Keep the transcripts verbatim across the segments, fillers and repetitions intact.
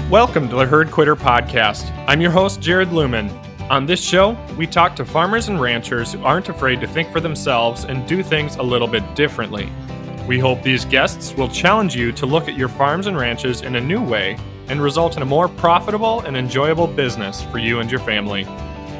Welcome to the Herd Quitter Podcast. I'm your host, Jared Lumen. On this show, we talk to farmers and ranchers who aren't afraid to think for themselves and do things a little bit differently. We hope these guests will challenge you to look at your farms and ranches in a new way and result in a more profitable and enjoyable business for you and your family.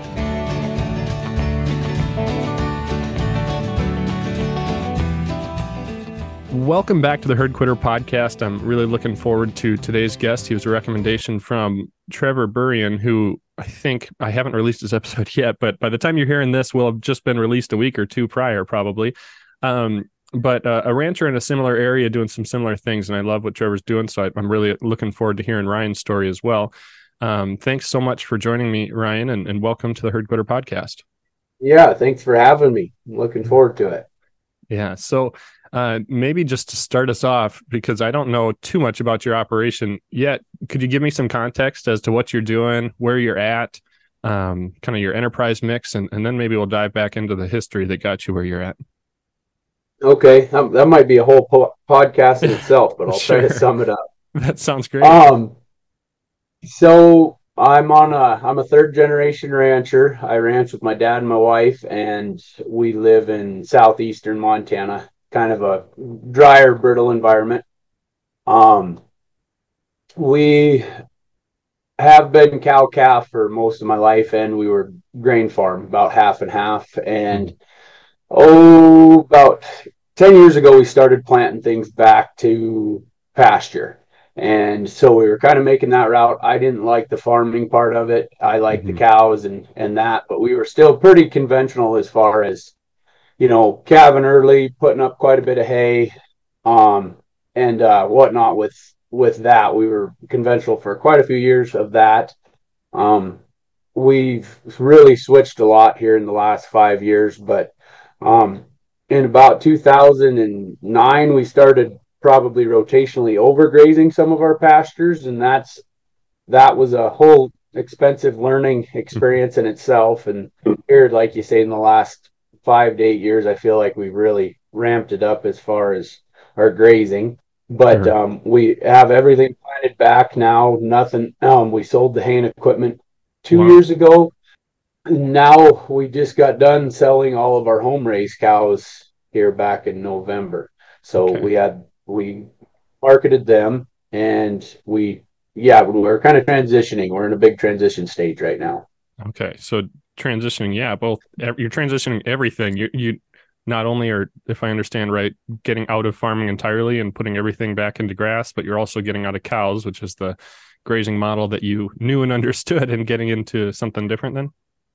Welcome back to the Herd Quitter Podcast. I'm really looking forward to today's guest. He was a recommendation from Trevor Burrian, who I think I haven't released his episode yet, but by the time you're hearing this, will have just been released a week or two prior, probably. Um, but uh, a rancher in a similar area doing some similar things, and I love what Trevor's doing, so I, I'm really looking forward to hearing Ryan's story as well. Um, thanks so much for joining me, Ryan, and, and welcome to the Herd Quitter Podcast. Yeah, thanks for having me. I'm looking forward to it. Yeah, so uh, maybe just to start us off, because I don't know too much about your operation yet, could you give me some context as to what you're doing, where you're at, um, kind of your enterprise mix, and, and then maybe we'll dive back into the history that got you where you're at. Okay, um, that might be a whole po- podcast in itself, but I'll sure. try to sum it up. That sounds great. Um, so I'm on a I'm a third generation rancher. I ranch with my dad and my wife, and we live in southeastern Montana, kind of a drier, brittle environment. Um, we have been cow calf for most of my life, and we were grain farm, about half and half. And oh, about ten years ago, we started planting things back to pasture. And so we were kind of making that route. I didn't like the farming part of it. I liked mm-hmm. the cows and, and that, but we were still pretty conventional as far as, you know, calving early, putting up quite a bit of hay, um, and uh, whatnot with, with that. We were conventional for quite a few years of that. Um, we've really switched a lot here in the last five years, but um, in about two thousand nine, we started probably rotationally overgrazing some of our pastures, and that's that was a whole expensive learning experience in itself. And here, like you say, in the last five to eight years, I feel like we've really ramped it up as far as our grazing. But sure. um, we have everything planted back now. Nothing. Um, we sold the haying equipment two wow. years ago. Now we just got done selling all of our home raised cows here back in November. So okay. we had we marketed them, and we yeah we're kind of transitioning. We're in a big transition stage right now. Okay, so transitioning, yeah, both you're transitioning everything. You you not only are, if I understand right, getting out of farming entirely and putting everything back into grass, but you're also getting out of cows, which is the grazing model that you knew and understood, and getting into something different then.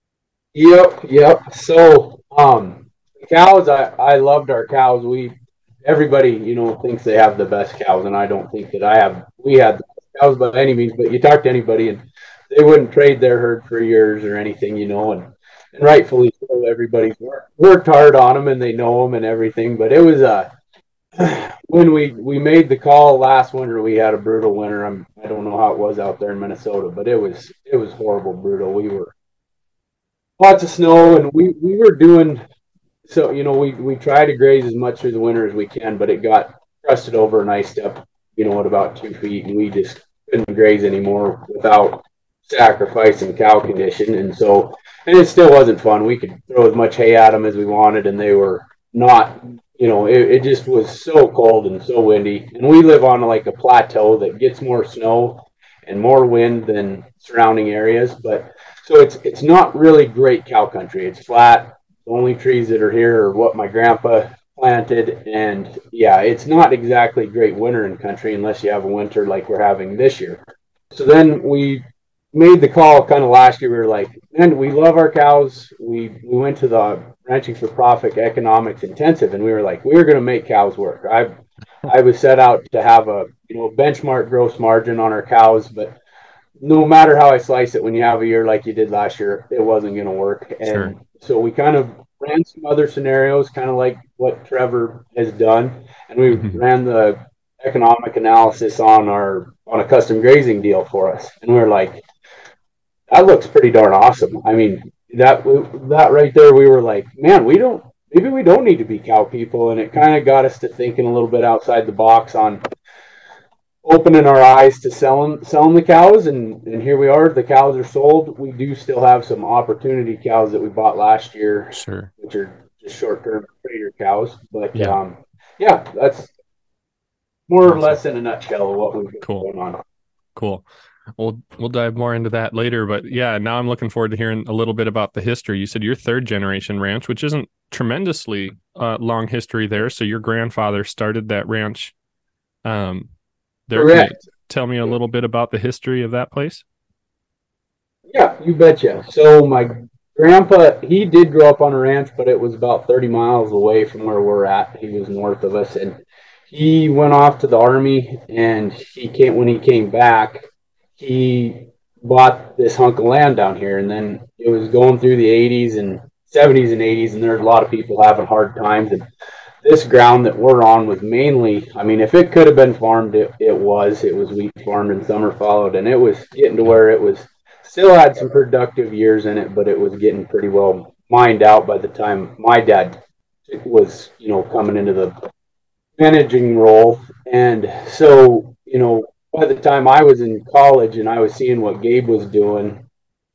Yep, yep. So um, cows, I I loved our cows. We everybody, you know, thinks they have the best cows, and I don't think that I have. We had the best cows by any means, but you talk to anybody, and they wouldn't trade their herd for yours or anything, you know, and, and rightfully so. Everybody's worked, worked hard on them, and they know them and everything. But it was a uh, when we we made the call last winter, we had a brutal winter. I'm I don't know how it was out there in Minnesota, but it was it was horrible, brutal. We were lots of snow, and we we were doing. So, you know, we, we try to graze as much through the winter as we can, but it got crusted over and iced up, you know, at about two feet, and we just couldn't graze anymore without sacrificing cow condition. And so, and it still wasn't fun. We could throw as much hay at them as we wanted, and they were not, you know, it, it just was so cold and so windy. And we live on like a plateau that gets more snow and more wind than surrounding areas. But so it's it's not really great cow country. It's flat. The only trees that are here are what my grandpa planted, and yeah, it's not exactly great winter in country unless you have a winter like we're having this year. So then we made the call kind of last year. We were like, man, we love our cows. We we went to the Ranching for Profit Economics Intensive, and we were like, we were going to make cows work. I I was set out to have a you know benchmark gross margin on our cows, but no matter how I slice it, when you have a year like you did last year, it wasn't going to work. And sure. So we kind of ran some other scenarios, kind of like what Trevor has done. And we mm-hmm. ran the economic analysis on our, on a custom grazing deal for us. And we we're like, that looks pretty darn awesome. I mean, that, that right there, we were like, man, we don't, maybe we don't need to be cow people. And it kind of got us to thinking a little bit outside the box on opening our eyes to selling selling the cows, and and here we are. The cows are sold. We do still have some opportunity cows that we bought last year, Sure. which are just short term breeder cows. But Yeah. um, yeah, that's more or Awesome. less in a nutshell of what we've got Cool. going on. Cool. We'll we'll dive more into that later, but yeah, now I'm looking forward to hearing a little bit about the history. You said your third generation ranch, which isn't tremendously uh, long history there. So your grandfather started that ranch. Um, there, can you Correct. tell me a little bit about the history of that place? Yeah, you betcha. So my grandpa, he did grow up on a ranch, but it was about thirty miles away from where we're at. He was north of us, and he went off to the army. And he came when he came back, he bought this hunk of land down here. And then it was going through the eighties and seventies and eighties, and there's a lot of people having hard times. And this ground that we're on was mainly, I mean, if it could have been farmed, it, it was. It was wheat farmed and summer followed, and it was getting to Yeah. where it was still had some productive years in it, but it was getting pretty well mined out by the time my dad was, you know, coming into the managing role. And so, you know, by the time I was in college and I was seeing what Gabe was doing,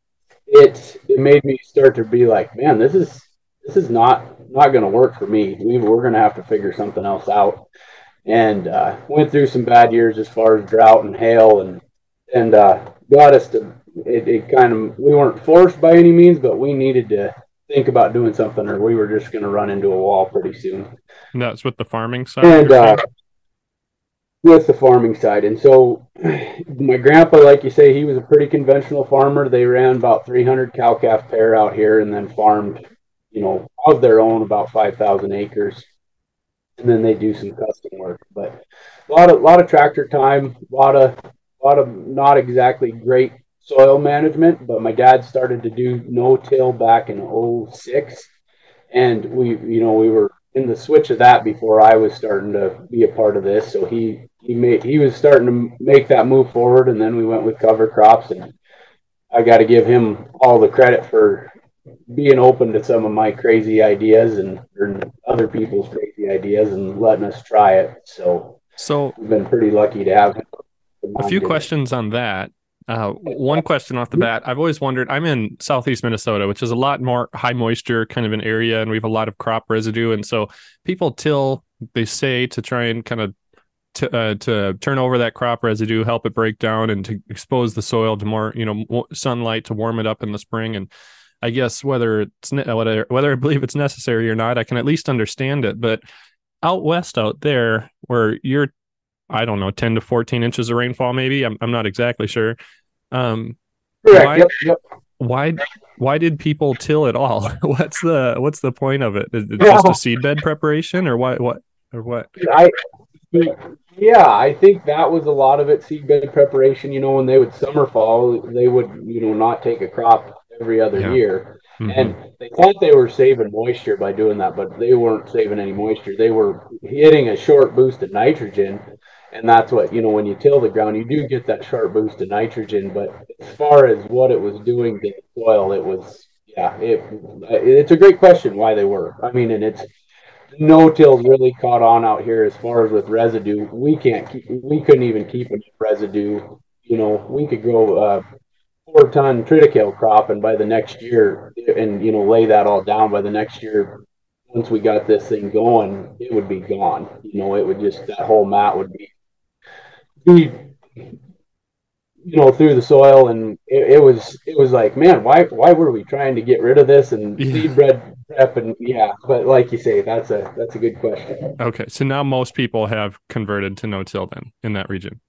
it it made me start to be like, man, this is this is not not going to work for me. We, we're going to have to figure something else out. And uh, went through some bad years as far as drought and hail, and and uh, got us to it, it. Kind of we weren't forced by any means, but we needed to think about doing something, or we were just going to run into a wall pretty soon. And that's with the farming side. And uh, with the farming side, and so my grandpa, like you say, he was a pretty conventional farmer. They ran about three hundred cow calf pair out here, and then farmed, you know, of their own about five thousand acres, and then they do some custom work. But a lot of lot of tractor time, a lot of a lot of not exactly great soil management. But my dad started to do no till back in oh six, and we you know we were in the switch of that before I was starting to be a part of this. So he he made he was starting to make that move forward, and then we went with cover crops, and I got to give him all the credit for being open to some of my crazy ideas and or other people's crazy ideas and letting us try it. So So we've been pretty lucky to have a few questions on that. Uh, one question off the bat, I've always wondered, I'm in Southeast Minnesota, which is a lot more high moisture kind of an area, and we have a lot of crop residue. And so people till, they say, to try and kind of to, uh, to turn over that crop residue, help it break down, and to expose the soil to more, you know, sunlight to warm it up in the spring. And I guess whether it's whether whether I believe it's necessary or not, I can at least understand it. But out west, out there, where you're, I don't know, ten to fourteen inches of rainfall, maybe. I'm I'm not exactly sure. Um, Correct. why, Yep, yep. why, why did people till at all? What's the what's the point of it? Is it just a seed bed preparation, or what? What or what? I yeah, I think that was a lot of it. Seed bed preparation. You know, when they would summer fall, they would you know not take a crop every other Yeah. year, Mm-hmm. and they thought they were saving moisture by doing that, but they weren't saving any moisture. They were hitting a short boost of nitrogen. And that's what, you know, when you till the ground, you do get that sharp boost of nitrogen. But as far as what it was doing to the soil, it was, yeah, it, it's a great question why they were. I mean, and it's no tills really caught on out here as far as with residue. We can't keep, we couldn't even keep enough residue. You know, we could grow a four ton triticale crop, and by the next year, and, you know, lay that all down by the next year. Once we got this thing going, it would be gone. You know, it would just, that whole mat would be be you know through the soil, and it, it was it was like, man, why why were we trying to get rid of this and Yeah. seed bed prep? And yeah, but like you say, that's a that's a good question. Okay, so now most people have converted to no-till then in that region.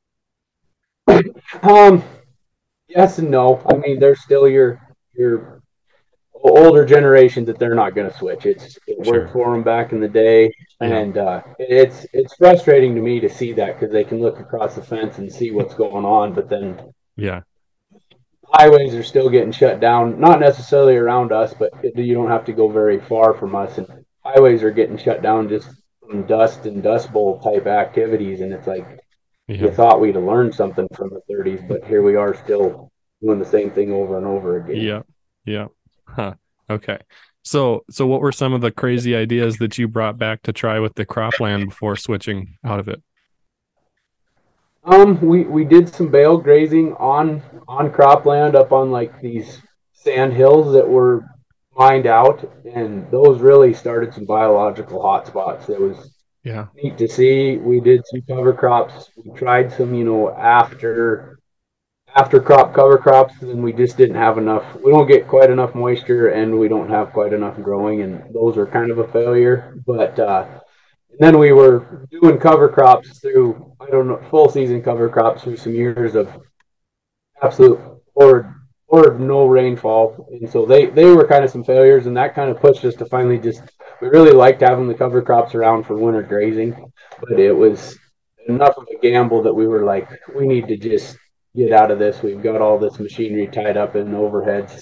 Um, yes and no. I mean, there's still your your older generations that they're not going to switch. It's it Sure. worked for them back in the day, Yeah. and uh, it's it's frustrating to me to see that, because they can look across the fence and see what's going on, but then Yeah. highways are still getting shut down. Not necessarily around us, but it, you don't have to go very far from us, and highways are getting shut down just from dust and dust bowl type activities. And it's like, Yeah. you thought we'd have learned something from the thirties, but here we are still doing the same thing over and over again. Yeah. Yeah. Huh. Okay. So, so what were some of the crazy ideas that you brought back to try with the cropland before switching out of it? Um, we we did some bale grazing on on cropland up on like these sand hills that were mined out, and those really started some biological hotspots. It was Yeah. neat to see. We did some cover crops. We tried some, you know, after after crop cover crops, and we just didn't have enough. We don't get quite enough moisture, and we don't have quite enough growing, and those are kind of a failure. But uh, and then we were doing cover crops through, I don't know, full season cover crops through some years of absolute or or no rainfall, and so they they were kind of some failures, and that kind of pushed us to finally just, we really liked having the cover crops around for winter grazing, but it was enough of a gamble that we were like, we need to just get out of this. We've got all this machinery tied up in overheads,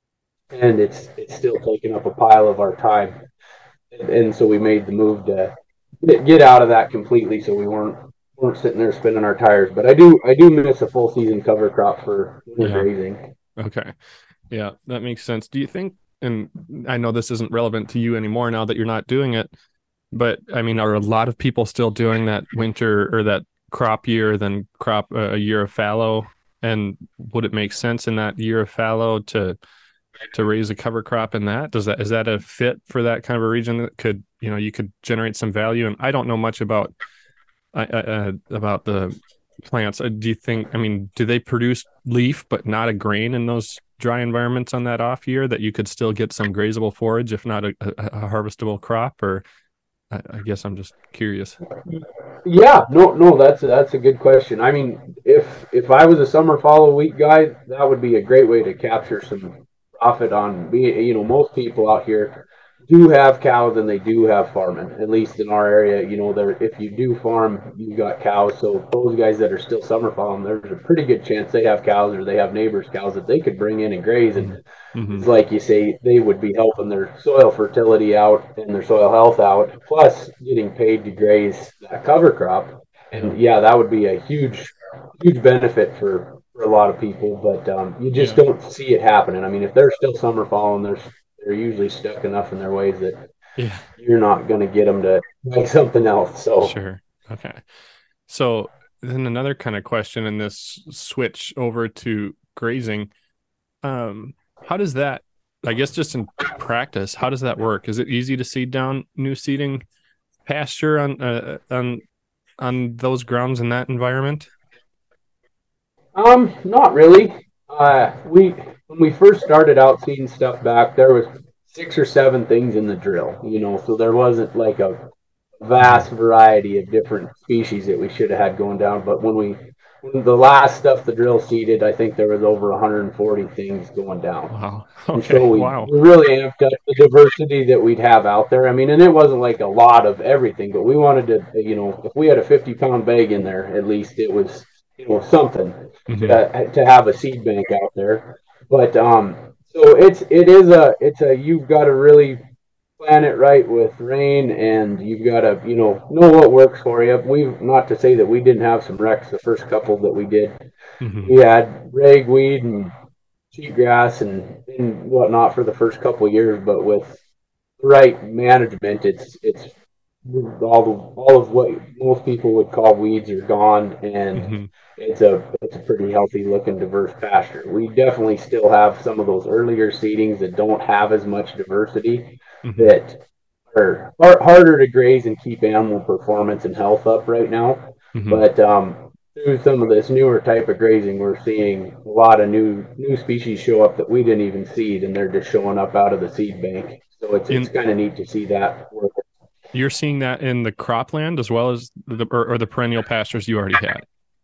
and it's it's still taking up a pile of our time, and, and so we made the move to get out of that completely, so we weren't weren't sitting there spinning our tires. But I do I do miss a full season cover crop for winter Yeah. grazing. Okay. Yeah, that makes sense. Do you think, and I know this isn't relevant to you anymore now that you're not doing it, but I mean, are a lot of people still doing that winter or that crop year, then crop uh, a year of fallow? And would it make sense in that year of fallow to to raise a cover crop in that? Does that, is that a fit for that kind of a region that could, you know, you could generate some value? And I don't know much about uh, uh, about the plants. Uh, Do you think, I mean, do they produce leaf but not a grain in those dry environments on that off year that you could still get some grazable forage, if not a, a, a harvestable crop? Or I, I guess I'm just curious. Yeah, no, no, that's that's a good question. I mean, if if I was a summer follow wheat guy, that would be a great way to capture some profit on me. You know, most people out here do have cows and they do have farming. At least in our area, you know, there, if you do farm, you've got cows. So those guys that are still summer following, there's a pretty good chance they have cows or they have neighbors' cows that they could bring in and graze. And Mm-hmm. it's like you say, they would be helping their soil fertility out and their soil health out, plus getting paid to graze that cover crop. Yeah. And yeah, that would be a huge, huge benefit for, for a lot of people, but um, you just Yeah. don't see it happening. I mean, if they're still summer following, they're, they're usually stuck enough in their ways that Yeah. you're not going to get them to like something else. So, Sure. Okay. So then another kind of question in this switch over to grazing, um, how does that, I guess just in practice, how does that work? Is it easy to seed down new seeding pasture on uh, on on those grounds in that environment? um, not really. Okay. Uh, we, when we first started out seeing stuff back, there was six or seven things in the drill, you know, so there wasn't like a Mm-hmm. vast variety of different species that we should have had going down. But when we, when the last stuff the drill seeded, I think there was over one hundred forty things going down. Wow. And so Okay. we, Wow. we really amped up the diversity that we'd have out there. I mean, and it wasn't like a lot of everything, but we wanted to, you know, if we had a fifty pound bag in there, at least it was, you know, something Mm-hmm. to, to have a seed bank out there. But, um, so it's, it is a, it's a, you've got to really plan it right with rain, and you've got to, you know, know what works for you. We, not to say that we didn't have some wrecks the first couple that we did. Mm-hmm. We had ragweed and cheatgrass and, and whatnot for the first couple of years, but with the right management, it's it's all the, all of what most people would call weeds are gone, and Mm-hmm. it's a it's a pretty healthy looking diverse pasture. We definitely still have some of those earlier seedings that don't have as much diversity, Mm-hmm. that are, are harder to graze and keep animal performance and health up right now. Mm-hmm. But um, through some of this newer type of grazing, we're seeing a lot of new new species show up that we didn't even seed, and they're just showing up out of the seed bank. So it's it's In kind of neat to see that work. You're seeing that in the cropland as well as the or, or the perennial pastures you already had.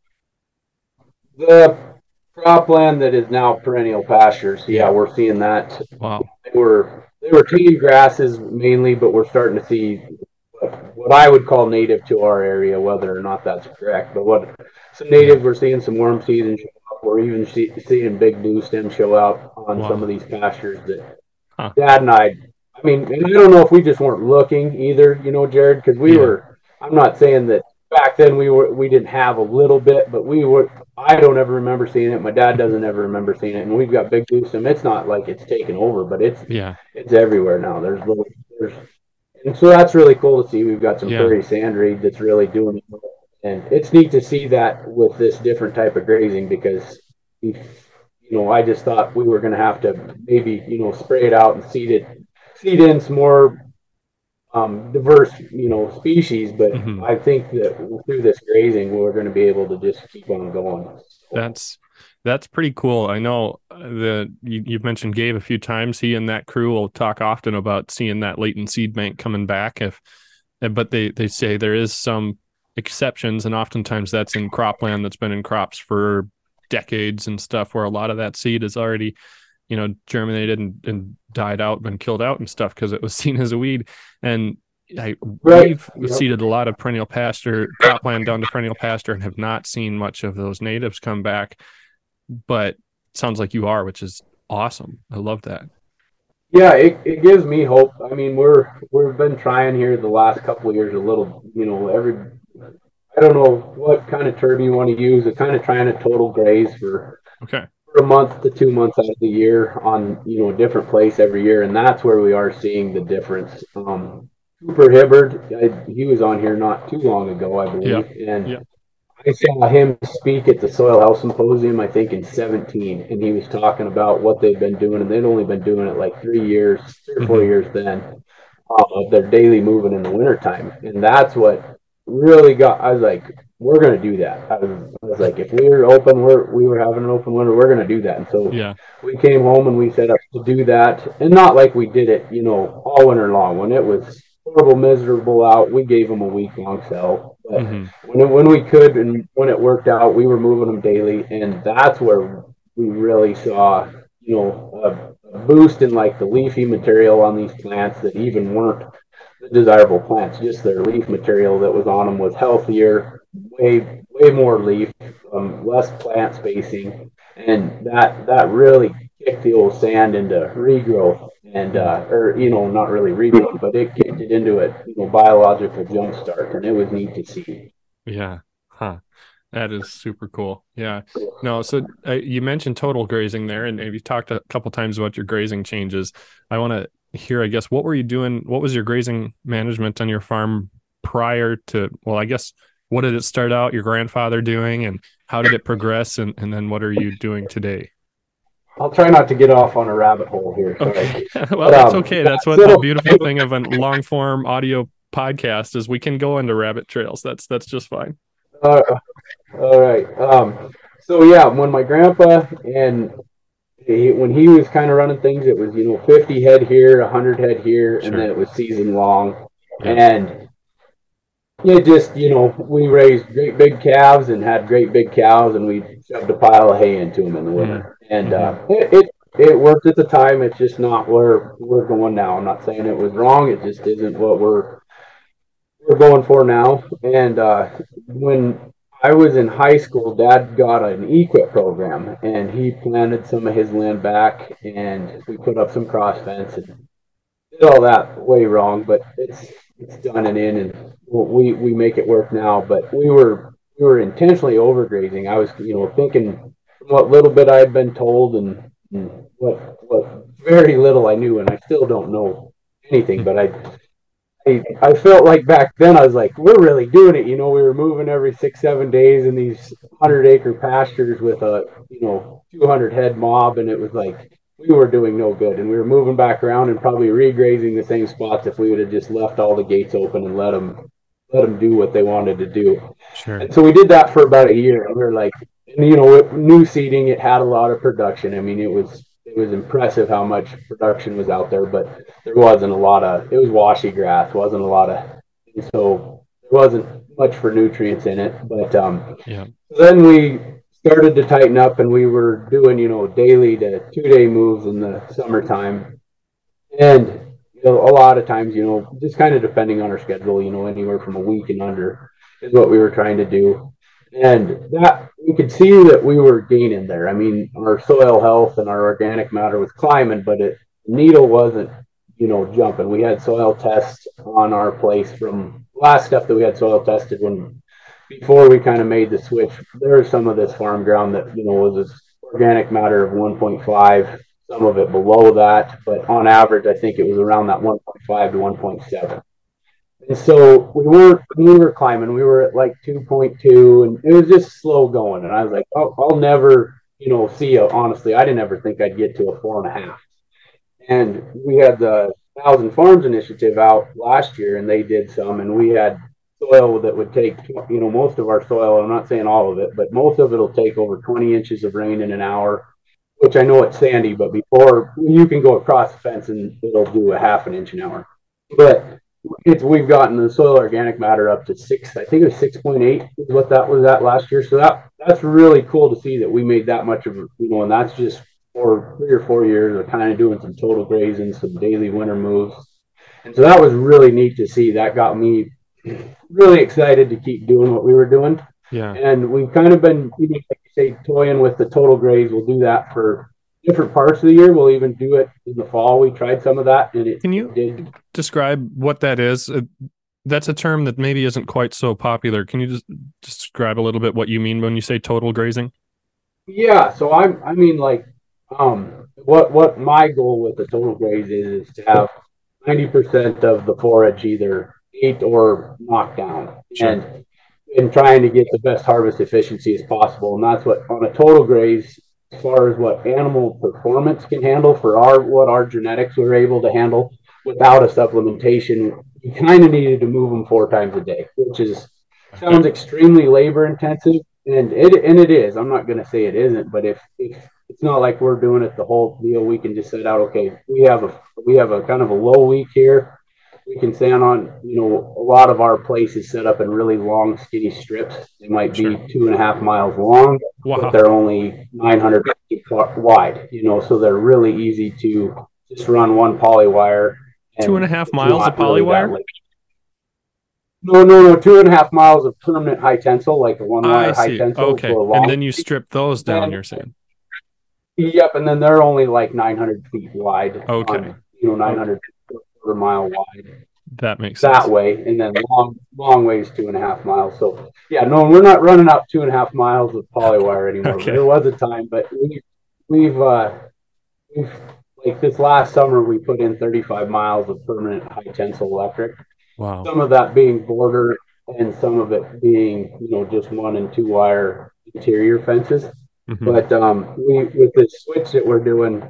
The cropland that is now perennial pastures, yeah, Yeah. we're seeing that. Wow. They were they were tame grasses mainly, but we're starting to see what, what I would call native to our area, whether or not that's correct. But what some Yeah. native, we're seeing some worm season show up. We're even see, seeing big blue stem show up on some of Wow. these pastures that Huh. Dad and I. I mean, and I don't know if we just weren't looking either, you know, Jared, because we Yeah. were. I'm not saying that back then we were we didn't have a little bit, but we were. I don't ever remember seeing it. My dad doesn't ever remember seeing it, and we've got big blue stem. It's not like it's taken over, but it's Yeah. it's everywhere now. There's little there's, and so that's really cool to see. We've got some Yeah. prairie sand reed that's really doing it. and it's neat to see that with this different type of grazing because, you know, I just thought we were going to have to maybe, you know, spray it out and seed it, seed in some more um, diverse, you know, species. But Mm-hmm. I think that through this grazing, we're going to be able to just keep on going. That's that's pretty cool. I know the you, you've mentioned Gabe a few times. He and that crew will talk often about seeing that latent seed bank coming back. If, but they they say there is some exceptions, and oftentimes that's in cropland that's been in crops for decades and stuff, where a lot of that seed is already, you know, germinated and, and died out, been killed out and stuff because it was seen as a weed. And I, Right. we've Yep. seeded a lot of perennial pasture, cropland down to perennial pasture, and have not seen much of those natives come back. But it sounds like you are, which is awesome. I love that. Yeah, it, it gives me hope. I mean, we're we've been trying here the last couple of years a little, you know, every I don't know what kind of term you want to use. We're kind of trying to total graze for Okay. for a month to two months out of the year on, you know, a different place every year, and that's where we are seeing the difference. Um, Cooper Hibbard, I, he was on here not too long ago, I Yeah. believe, and Yeah. I saw him speak at the Soil Health Symposium, I think in seventeen, and he was talking about what they've been doing, and they'd only been doing it like three years, three or four Mm-hmm. years then, uh, of their daily moving in the wintertime. And that's what really got, I was like, we're going to do that. I was, I was like, if we were open, we're, we were having an open winter, we're going to do that. And so Yeah. we came home and we set up to do that. And not like we did it, you know, all winter long. When it was horrible, miserable out, we gave them a week long sell. But Mm-hmm. when it, when we could and when it worked out, we were moving them daily, and that's where we really saw, you know, a, a boost in like the leafy material on these plants that even weren't the desirable plants. Just their leaf material that was on them was healthier, way way more leaf, um, less plant spacing, and that that really kicked the old sand into regrowth. And uh, or you know, not really regrowth, but it kicked it into a you know biological jump start, and it was neat to see. Yeah. Huh. That is super cool. Yeah. No, so uh, you mentioned total grazing there, and you talked a couple times about your grazing changes. I want to hear, I guess, what were you doing? What was your grazing management on your farm prior to, well, I guess, what did it start out your grandfather doing, and how did it progress? And, and then what are you doing today? I'll try not to get off on a rabbit hole here. Okay. Sorry. Well, But, that's um, okay. That's what the so, beautiful thing of a long form audio podcast is. We can go into rabbit trails. That's, that's just fine. uh, all right. Um, so yeah, when my grandpa and he, when he was kind of running things, it was you know fifty head here, one hundred head here, and then Sure. it was season long. Yeah. And it just you know we raised great big calves and had great big cows, and we shoved a pile of hay into them in the Mm. winter, and Mm-hmm. uh, it, it it worked at the time. It's just not where we're going now. I'm not saying it was wrong. It just isn't what we're we're going for now. And uh, when I was in high school, Dad got an E Q I P program, and he planted some of his land back, and we put up some cross fence and did all that way wrong, but it's it's done and in, and we we make it work now. But we were we were intentionally overgrazing. I was you know thinking from what little bit I'd been told and, and what what very little I knew, and I still don't know anything, but I I, I felt like back then I was like, we're really doing it. You know, we were moving every six, seven days in these hundred acre pastures with a, you know, two hundred head mob. And it was like, we were doing no good. And we were moving back around and probably regrazing the same spots if we would have just left all the gates open and let them, let them do what they wanted to do. Sure. And so we did that for about a year. And we were like, and, you know, new seeding, it had a lot of production. I mean, it was, it was impressive how much production was out there, but there wasn't a lot of, it was washy grass, wasn't a lot of, and so there wasn't much for nutrients in it. But um, Yeah. then we started to tighten up and we were doing, you know, daily to two day moves in the summertime. And, you know, a lot of times, you know, just kind of depending on our schedule, you know, anywhere from a week and under is what we were trying to do. And that we could see that we were gaining there. I mean, our soil health and our organic matter was climbing, but it needle wasn't, you know, jumping. We had soil tests on our place from last stuff that we had soil tested when before we kind of made the switch. There was some of this farm ground that, you know, was this organic matter of one point five, some of it below that, but on average, I think it was around that one point five to one point seven. And so we weren't, we were climbing, we were at like two point two, and it was just slow going. And I was like, oh, I'll never, you know, see a, honestly, I didn't ever think I'd get to a four and a half. And we had the Thousand Farms Initiative out last year, and they did some, and we had soil that would take, you know, most of our soil. I'm not saying all of it, but most of it'll take over twenty inches of rain in an hour, which I know it's sandy, but before you can go across the fence and it'll do a half an inch an hour. But it's we've gotten the soil organic matter up to six. I think it was six point eight is what that was at last year. So that that's really cool to see that we made that much of, you know, and that's just for three or four years of kind of doing some total grazing, some daily winter moves. And so that was really neat to see. That got me really excited to keep doing what we were doing. Yeah. And we've kind of been, you know, like you say, toying with the total graze. We'll do that for different parts of the year. We'll even do it in the fall. We tried some of that, and it Can you did describe what that is? Uh, that's a term that maybe isn't quite so popular. Can you just describe a little bit what you mean when you say total grazing? Yeah, so I'm I mean like um what what my goal with the total graze is is to have ninety percent of the forage either ate or knocked down. Sure. And in trying to get the best harvest efficiency as possible. And that's what on a total graze, as far as what animal performance can handle for our what our genetics were able to handle without a supplementation, you kind of needed to move them four times a day, which is sounds extremely labor intensive, and it and it is. I'm not going to say it isn't, but if, if it's not like we're doing it the whole deal, we can just set out. Okay, we have a we have a kind of a low week here. We can stand on, you know, a lot of our places set up in really long, skinny strips. They might Sure. be two and a half miles long, Wow. but they're only nine hundred feet wide. You know, so they're really easy to just run one poly wire. Two and a half miles of poly wire? Really no, no, no. Two and a half miles of permanent high tensile, like a one wire I high see. tensile. Okay. And then you strip those down, and, you're saying? Yep. And then they're only like nine hundred feet wide. Okay. On, you know, nine hundred okay. quarter mile wide. That makes sense. That way. And then long, long ways, two and a half miles. So, yeah, no, we're not running up two and a half miles of poly wire anymore. Okay. There was a time, but we, we've, uh, we've, like this last summer, we put in thirty-five miles of permanent high tensile electric. Wow. Some of that being border and some of it being, you know, just one and two wire interior fences. Mm-hmm. But um, we, with the switch that we're doing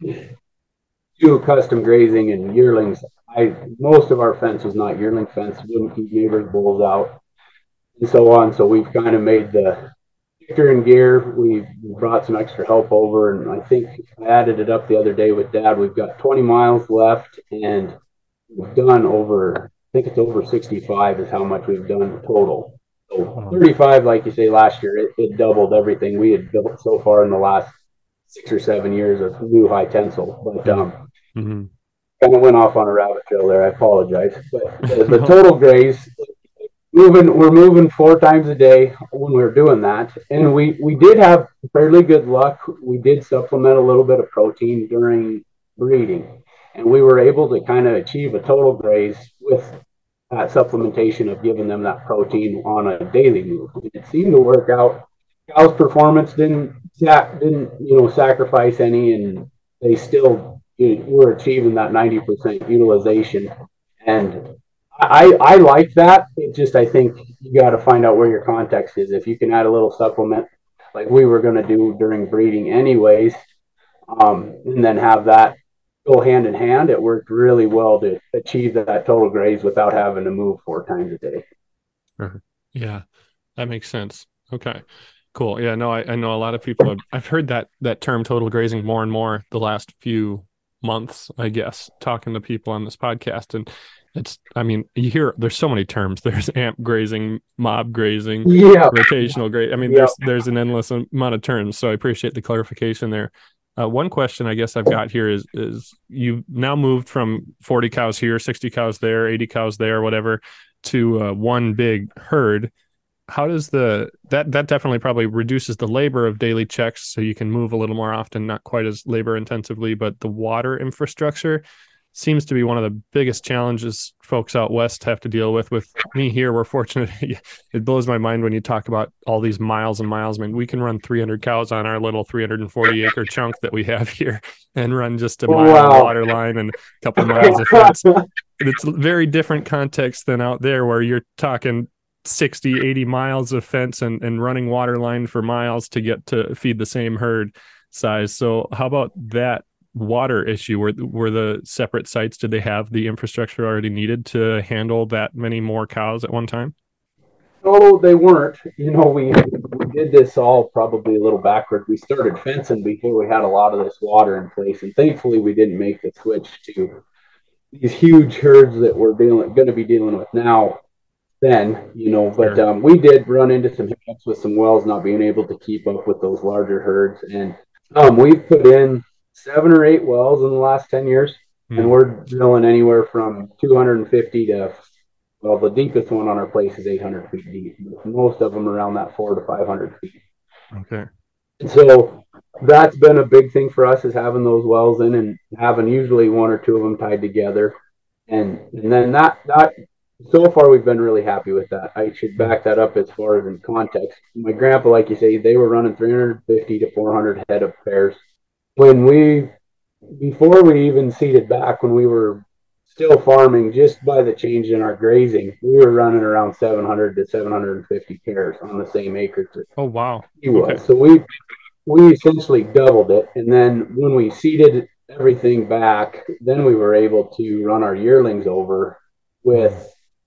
to custom grazing and yearlings, I most of our fence was not yearling fence, wouldn't keep neighbors' bulls out, and so on. So we've kind of made the sticker and gear. We brought some extra help over, and I think I added it up the other day with Dad. We've got twenty miles left, and we've done over. I think it's over sixty-five is how much we've done total. So thirty-five, like you say, last year, it, it doubled everything we had built so far in the last six or seven years of new high tensile. But um, mm-hmm. kind of went off on a rabbit trail there. I apologize. But the, the total graze, moving, we're moving four times a day when we we're doing that. And we, we did have fairly good luck. We did supplement a little bit of protein during breeding. And we were able to kind of achieve a total graze with that supplementation of giving them that protein on a daily move. It seemed to work out. Cows' performance didn't didn't you know sacrifice any, and they still you know, were achieving that ninety percent utilization. And I I like that. It just I think you got to find out where your context is. If you can add a little supplement, like we were going to do during breeding, anyways, um, and then have that go hand in hand, it worked really well to achieve that total graze without having to move four times a day. Uh-huh. Yeah, that makes sense. Okay, cool. Yeah, no, I, I know a lot of people have, I've heard that that term total grazing more and more the last few months, I guess, talking to people on this podcast. And it's, I mean, you hear there's so many terms. There's amp grazing, mob grazing, yeah. rotational graze. I mean, yeah. there's there's an endless amount of terms. So I appreciate the clarification there. Uh, one question I guess I've got here is, is you now moved from forty cows here, sixty cows there, eighty cows there, whatever, to uh, one big herd. How does the, that, that definitely probably reduces the labor of daily checks so you can move a little more often, not quite as labor intensively, but the water infrastructure, seems to be one of the biggest challenges folks out west have to deal with. With me here, we're fortunate. It blows my mind when you talk about all these miles and miles. I mean, we can run three hundred cows on our little three hundred forty acre chunk that we have here and run just a mile Wow. of water line and a couple miles of fence. It's a very different context than out there where you're talking sixty, eighty miles of fence and, and running water line for miles to get to feed the same herd size. So how about that water issue? Were, were the separate sites, did they have the infrastructure already needed to handle that many more cows at one time? No, they weren't. You know, we, we did this all probably a little backward. We started fencing before we had a lot of this water in place, and thankfully we didn't make the switch to these huge herds that we're dealing going to be dealing with now. Then, you know, but Sure. um, we did run into some hiccups with some wells not being able to keep up with those larger herds, and um, we've put in seven or eight wells in the last ten years, Hmm. and we're drilling anywhere from two hundred fifty to, well, the deepest one on our place is eight hundred feet deep. Most of them around that four to five hundred feet. Okay. And so that's been a big thing for us, is having those wells in and having usually one or two of them tied together. And and then that that so far we've been really happy with that. I should back that up as far as in context. My grandpa, like you say, they were running three hundred fifty to four hundred head of pairs. When we, before we even seeded back, when we were still farming, just by the change in our grazing, we were running around seven hundred to seven hundred fifty pairs on the same acreage that Oh, wow. he was. Okay. So we we essentially doubled it. And then when we seeded everything back, then we were able to run our yearlings over without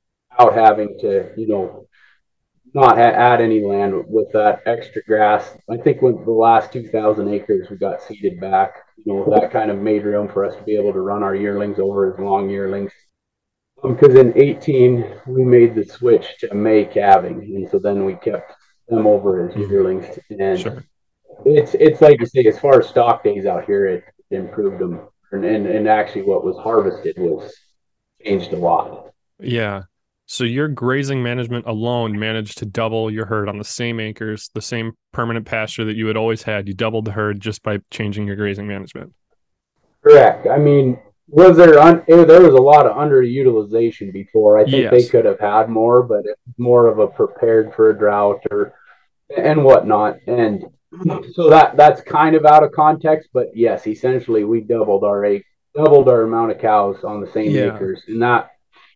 having to, you know, not ha- add any land with that extra grass. I think with the last two thousand acres we got seeded back, you know, that kind of made room for us to be able to run our yearlings over as long yearlings. Because um, in eighteen, we made the switch to May calving. And so then we kept them over as yearlings. And Sure. it's it's like you say, as far as stock days out here, it improved them, and and, and actually what was harvested was changed a lot. Yeah. So your grazing management alone managed to double your herd on the same acres, the same permanent pasture that you had always had. You doubled the herd just by changing your grazing management. Correct. I mean, was there un, there was a lot of underutilization before. I think they Yes. could have had more, but it's more of a prepared for a drought or and whatnot. And so that that's kind of out of context, but yes, essentially we doubled our eight, doubled our amount of cows on the same Yeah. acres, and that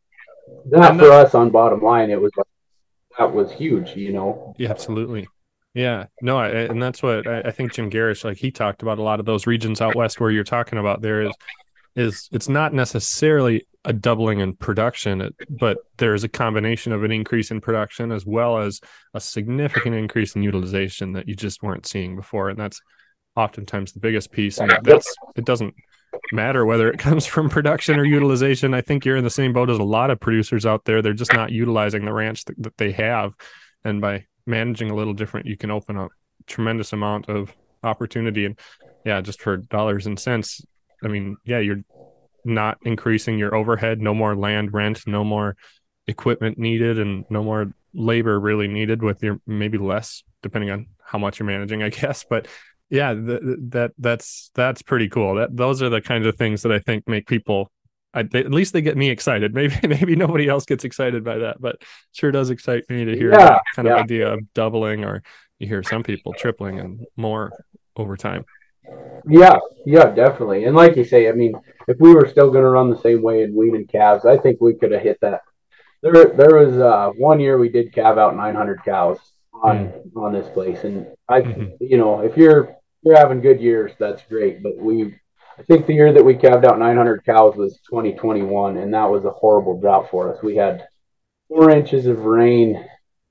that And for that, us on bottom line, it was like, that was huge, you know. yeah, absolutely. Yeah. No, I, and that's what I, I think Jim Garrish, like he talked about a lot of those regions out west where you're talking about there is, is it's not necessarily a doubling in production, it, but there's a combination of an increase in production as well as a significant increase in utilization that you just weren't seeing before. And that's oftentimes the biggest piece. And that's, it doesn't matter whether it comes from production or utilization. I think you're in the same boat as a lot of producers out there. They're just not utilizing the ranch that, that they have. And by managing a little different, you can open up a tremendous amount of opportunity. And yeah, just for dollars and cents, I mean, yeah, you're not increasing your overhead, no more land rent, no more equipment needed, and no more labor really needed with your maybe less, depending on how much you're managing, I guess. But yeah, th- that that's that's pretty cool. That those are the kinds of things that I think make people, I, they, at least they get me excited. Maybe maybe nobody else gets excited by that, but sure does excite me to hear Yeah, that kind of yeah, idea of doubling, or you hear some people tripling and more over time. yeah, yeah, definitely. And like you say, I mean, if we were still going to run the same way in weaning calves, I think we could have hit that. There, there was uh, one year we did calve out nine hundred cows on Mm. on this place, and I, Mm-hmm. you know, if you're you're having good years, that's great. But we, I think the year that we calved out nine hundred cows was twenty twenty-one, and that was a horrible drought for us. We had four inches of rain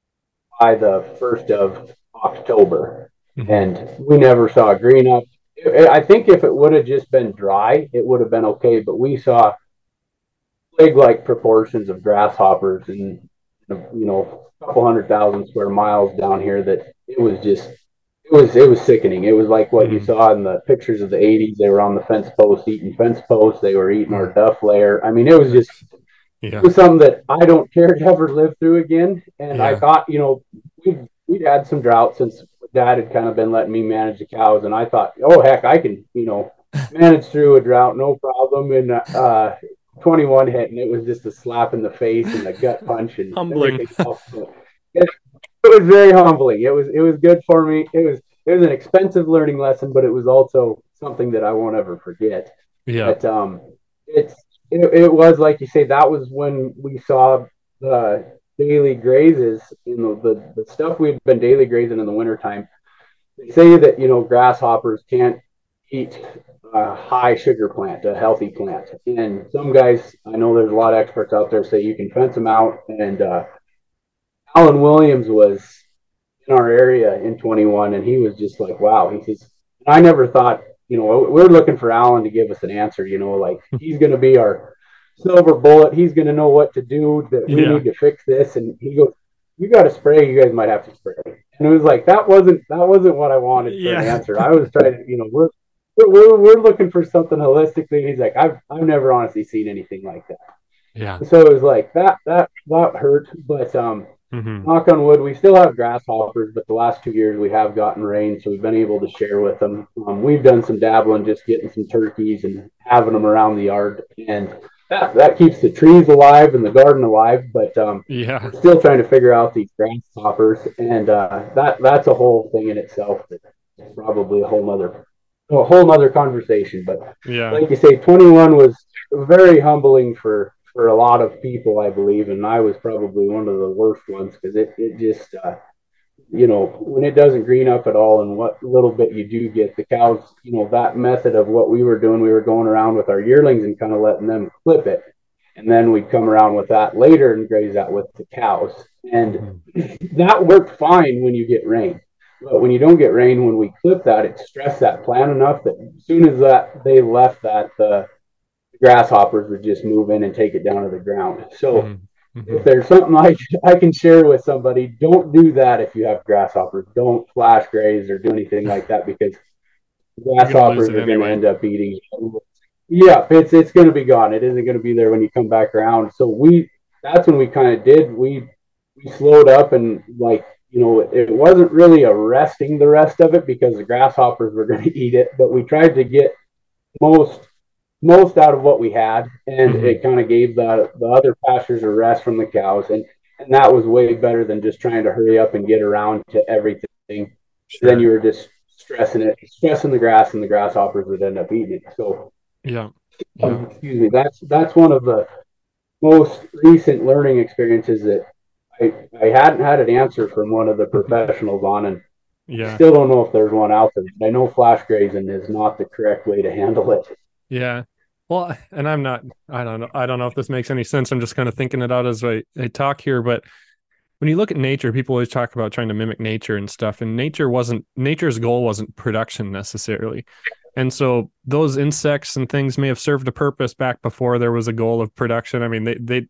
by the first of October, Mm-hmm. and we never saw a green up. I think if it would have just been dry, it would have been okay. But we saw plague-like proportions of grasshoppers and you know a couple hundred thousand square miles down here that it was just it was it was sickening. It was like what you Mm-hmm. saw in the pictures of the eighties. They were on the fence posts eating fence posts. They were eating our duff layer. I mean, it was just it Yeah. was something that I don't care to ever live through again. And I Yeah. thought, you know, we'd, we'd had some drought since Dad had kind of been letting me manage the cows, and I thought, oh heck, I can, you know, managed through a drought, no problem. And uh, twenty-one hit, and it was just a slap in the face and a gut punch and Humbling. everything else. So it, it was very humbling. It was it was good for me. It was it was an expensive learning lesson, but it was also something that I won't ever forget. Yeah. But um, it's it, it was like you say, that was when we saw the daily grazes, you know, the the stuff we'd been daily grazing in the wintertime. They say that, you know, grasshoppers can't eat a high sugar plant, a healthy plant. And some guys, I know there's a lot of experts out there say you can fence them out. And uh, Alan Williams was in our area in twenty-one, and he was just like, wow. He says, I never thought, you know, we're looking for Alan to give us an answer, you know, like he's going to be our silver bullet. He's going to know what to do, that we Yeah. need to fix this. And he goes, you got to spray. You guys might have to spray. And it was like, that wasn't, that wasn't what I wanted for Yeah. an answer. I was trying to, you know, we're, we're, we're looking for something holistically. He's like, I've, I've never honestly seen anything like that. Yeah. So it was like that, that, that hurt. But, um, Mm-hmm. knock on wood, we still have grasshoppers, but the last two years we have gotten rain, so we've been able to share with them. Um, we've done some dabbling, just getting some turkeys and having them around the yard, and that, that keeps the trees alive and the garden alive. But um, Yeah. we're still trying to figure out these grasshoppers, and uh, that that's a whole thing in itself. That's probably a whole nother a whole nother conversation. But Yeah. like you say, twenty-one was very humbling for for a lot of people, I believe, and I was probably one of the worst ones because it it just uh, you know, when it doesn't green up at all, and what little bit you do get, the cows, you know, that method of what we were doing, we were going around with our yearlings and kind of letting them clip it, and then we'd come around with that later and graze that with the cows, and Mm-hmm. that worked fine when you get rain. But when you don't get rain, when we clip that, it stressed that plant enough that as soon as that they left that, uh, grasshoppers would just move in and take it down to the ground. So Mm-hmm. if there's something I, I can share with somebody, don't do that if you have grasshoppers. Don't flash graze or do anything like that, because You're gonna lose grasshoppers it are going to anyway. end up eating. Yeah, it's it's going to be gone. It isn't going to be there when you come back around. So we that's when we kind of did we we slowed up, and like, you know, it, it wasn't really arresting the rest of it because the grasshoppers were going to eat it, but we tried to get most most out of what we had, and Mm-hmm. it kind of gave the the other pastures a rest from the cows, and and that was way better than just trying to hurry up and get around to everything. Then Sure. you were just stressing it, stressing the grass, and the grasshoppers would end up eating it. So, Yeah. Yeah. um, excuse me, that's that's one of the most recent learning experiences that I I hadn't had an answer from one of the professionals on, and I Yeah. still don't know if there's one out there. I know flash grazing is not the correct way to handle it. Yeah. Well, and I'm not, I don't know. I don't know if this makes any sense. I'm just kind of thinking it out as I, I talk here. But when you look at nature, people always talk about trying to mimic nature and stuff. And nature wasn't, nature's goal wasn't production necessarily. And so those insects and things may have served a purpose back before there was a goal of production. I mean, they, they,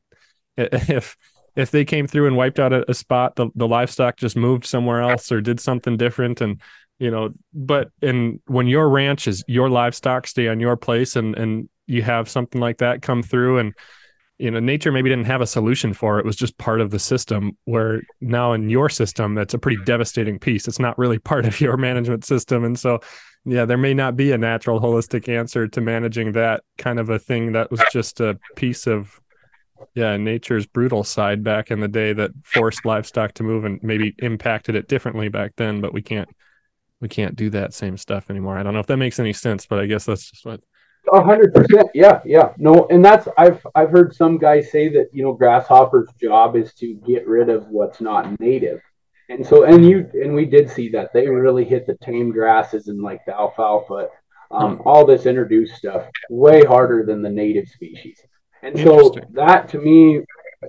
if, if they came through and wiped out a, a spot, the, the livestock just moved somewhere else or did something different. And, you know, but in when your ranch is your livestock stay on your place, and, and you have something like that come through, and, you know, nature maybe didn't have a solution for it. It was just part of the system, where now in your system, that's a pretty devastating piece. It's not really part of your management system. And so, yeah, there may not be a natural holistic answer to managing that kind of a thing. That was just a piece of, yeah, nature's brutal side back in the day that forced livestock to move and maybe impacted it differently back then, but we can't, we can't do that same stuff anymore. I don't know if that makes any sense, but I guess that's just what. A hundred percent. Yeah, yeah. No, and that's I've I've heard some guys say that, you know, grasshoppers' job is to get rid of what's not native. And so and Mm-hmm. you and we did see that. They really hit the tame grasses and like the alfalfa, Huh. um, all this introduced stuff way harder than the native species. And so Interesting. that to me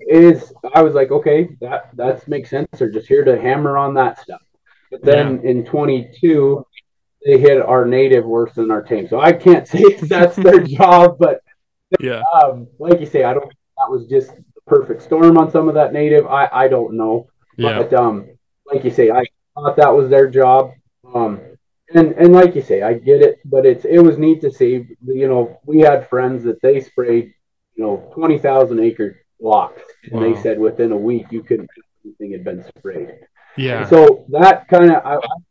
is I was like, okay, that that makes sense. They're just here to hammer on that stuff. But Yeah. then in twenty-two, they hit our native worse than our tame. So I can't say that's their job, but Yeah. um, like you say, I don't think that was just the perfect storm on some of that native. I, I don't know. Yeah. But um, like you say, I thought that was their job. Um, and and like you say, I get it, but it's it was neat to see. You know, we had friends that they sprayed, you know, twenty thousand acre blocks, and they Wow. said within a week you couldn't anything had been sprayed. And Yeah. so that kind of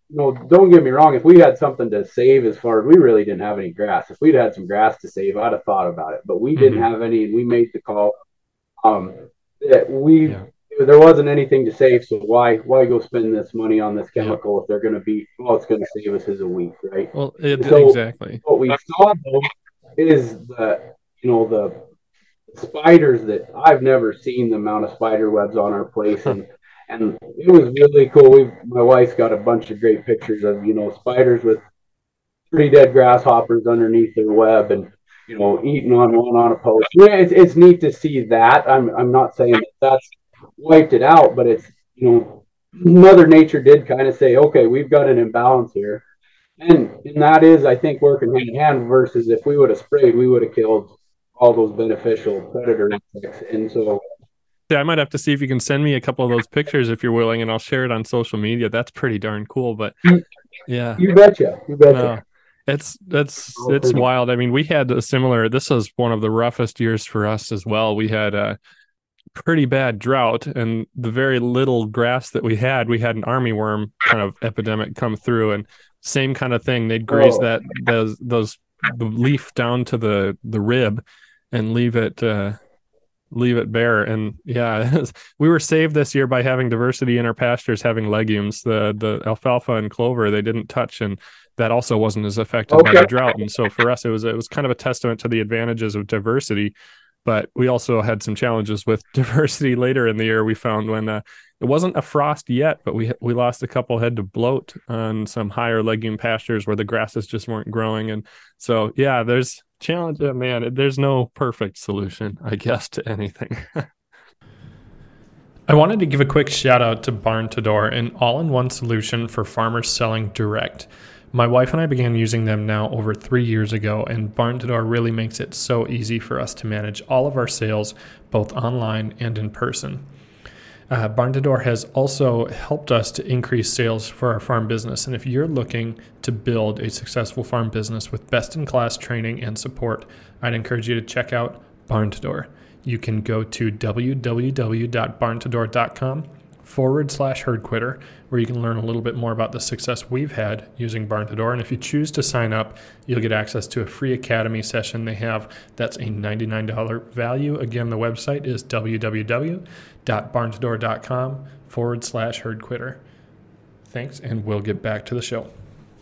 you know, don't get me wrong. If we had something to save, as far as we really didn't have any grass. If we'd had some grass to save, I'd have thought about it. But we didn't Mm-hmm. have any, and we made the call. Um, that we Yeah. there wasn't anything to save, so why why go spend this money on this Yeah. chemical if they're going to be all it's going to save us is a week, right? Well, it, And so exactly. what we saw though is the you know the spiders that I've never seen the amount of spider webs on our place, and and it was really cool. We my wife's got a bunch of great pictures of you know spiders with pretty dead grasshoppers underneath their web, and you know eating on one on a post. Yeah, it's it's neat to see that. I'm I'm not saying that that's wiped it out, but it's you know Mother Nature did kind of say, okay, we've got an imbalance here, and and that is I think working hand in hand. Versus if we would have sprayed, we would have killed all those beneficial predator insects, and so. Yeah, I might have to see if you can send me a couple of those pictures if you're willing, and I'll share it on social media. That's pretty darn cool. But You, yeah, you betcha, you betcha. no, it's that's Oh, it's pretty. wild. I mean, we had a similar. This was one of the roughest years for us as well. We had a pretty bad drought, and the very little grass that we had, we had an army worm kind of epidemic come through, and same kind of thing. They'd graze Oh, that those those the leaf down to the the rib, and leave it. Uh, leave it bare. And yeah, we were saved this year by having diversity in our pastures, having legumes. The the alfalfa and clover they didn't touch, and that also wasn't as affected by okay. the drought. And so for us, it was it was kind of a testament to the advantages of diversity. But we also had some challenges with diversity later in the year. We found when uh, it wasn't a frost yet, but we we lost a couple head to bloat on some higher legume pastures where the grasses just weren't growing. And so yeah, there's challenge. Uh, man, there's no perfect solution, I guess, to anything. I wanted to give a quick shout out to Barn to Door, an all-in-one solution for farmers selling direct. My wife and I began using them now over three years ago, and Barn to Door really makes it so easy for us to manage all of our sales, both online and in person. Uh, Barn to Door has also helped us to increase sales for our farm business. And if you're looking to build a successful farm business with best-in-class training and support, I'd encourage you to check out Barn to Door. You can go to www.barntodor.com forward slash herd quitter, where you can learn a little bit more about the success we've had using Barn to Door. And if you choose to sign up, you'll get access to a free academy session they have. That's a ninety-nine dollars value. Again, the website is www.barntodor.com forward slash herd quitter. Thanks, and we'll get back to the show.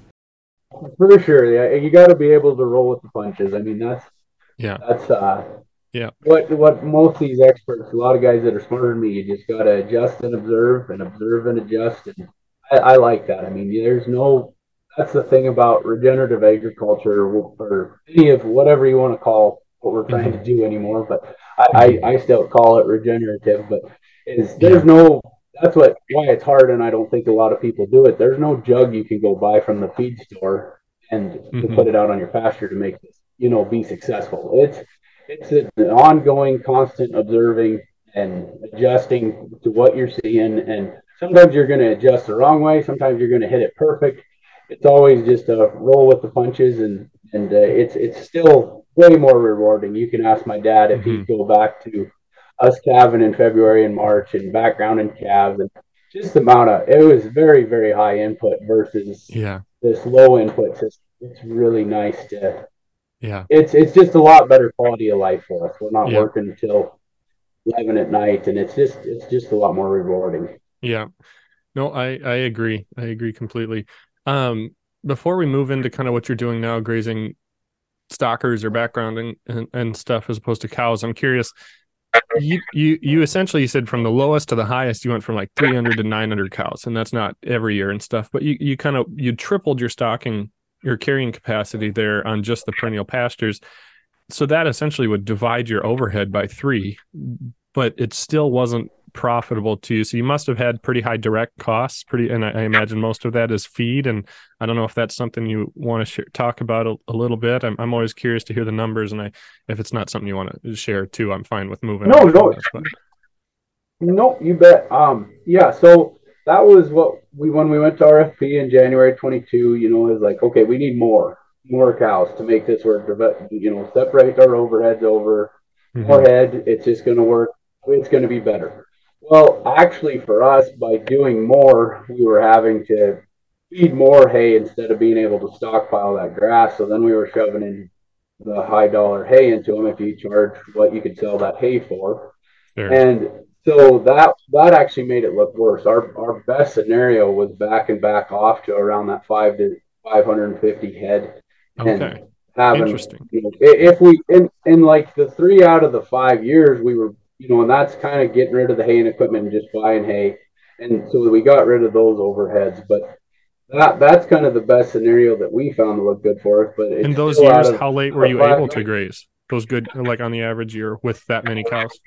For sure, yeah, you got to be able to roll with the punches. I mean, that's Yeah. that's uh, Yeah. what what most of these experts, a lot of guys that are smarter than me, you just got to adjust and observe and observe and adjust. And I, I like that. I mean, there's no. That's the thing about regenerative agriculture or, or any of whatever you want to call what we're trying Mm-hmm. to do anymore. But I, Mm-hmm. I, I still call it regenerative. But is Yeah. there's no. That's what why it's hard, and I don't think a lot of people do it. There's no jug you can go buy from the feed store and to Mm-hmm. put it out on your pasture to make this, you know, be successful. It's it's an ongoing, constant observing and adjusting to what you're seeing. And sometimes you're going to adjust the wrong way. Sometimes you're going to hit it perfect. It's always just a roll with the punches, and and uh, it's it's still way more rewarding. You can ask my dad if Mm-hmm. he'd go back to us calving in February and March and background in calves, and just the amount of it was very very high input versus Yeah. this low input system. It's really nice to Yeah. it's it's just a lot better quality of life for us. We're not Yeah. working until eleven at night, and it's just it's just a lot more rewarding. Yeah. No, I I agree. I agree completely. Um, before we move into kind of what you're doing now, grazing stockers or background and, and, and stuff as opposed to cows, I'm curious. You you you essentially said from the lowest to the highest, you went from like three hundred to nine hundred cows, and that's not every year and stuff. But you you kind of you tripled your stocking, your carrying capacity there on just the perennial pastures. So that essentially would divide your overhead by three, but it still wasn't profitable to you. So you must have had pretty high direct costs, pretty, and I, I imagine most of that is feed. And I don't know if that's something you want to share, talk about a, a little bit. I'm I'm always curious to hear the numbers, and I if it's not something you want to share too, I'm fine with moving No, on from no, this. But no, you bet. Um, yeah. So that was what we when we went to R F P in January twenty-two. You know, it was like, okay, we need more more cows to make this work. You know, separate our overheads over more mm-hmm. head. It's just going to work. It's going to be better. Well, actually, for us, by doing more, we were having to feed more hay instead of being able to stockpile that grass. So then we were shoving in the high dollar hay into them if you charge what you could sell that hay for. Sure. And so that that actually made it look worse. Our our best scenario was back and back off to around that five to five hundred and fifty head, and Okay. having, Interesting. you know, if we in in like the three out of the five years we were, you know, and that's kind of getting rid of the hay and equipment and just buying hay, and so we got rid of those overheads. But that that's kind of the best scenario that we found to look good for us. But In it's those still out years, of how late were out of you five. able to graze? Those good, like on the average year with that many cows?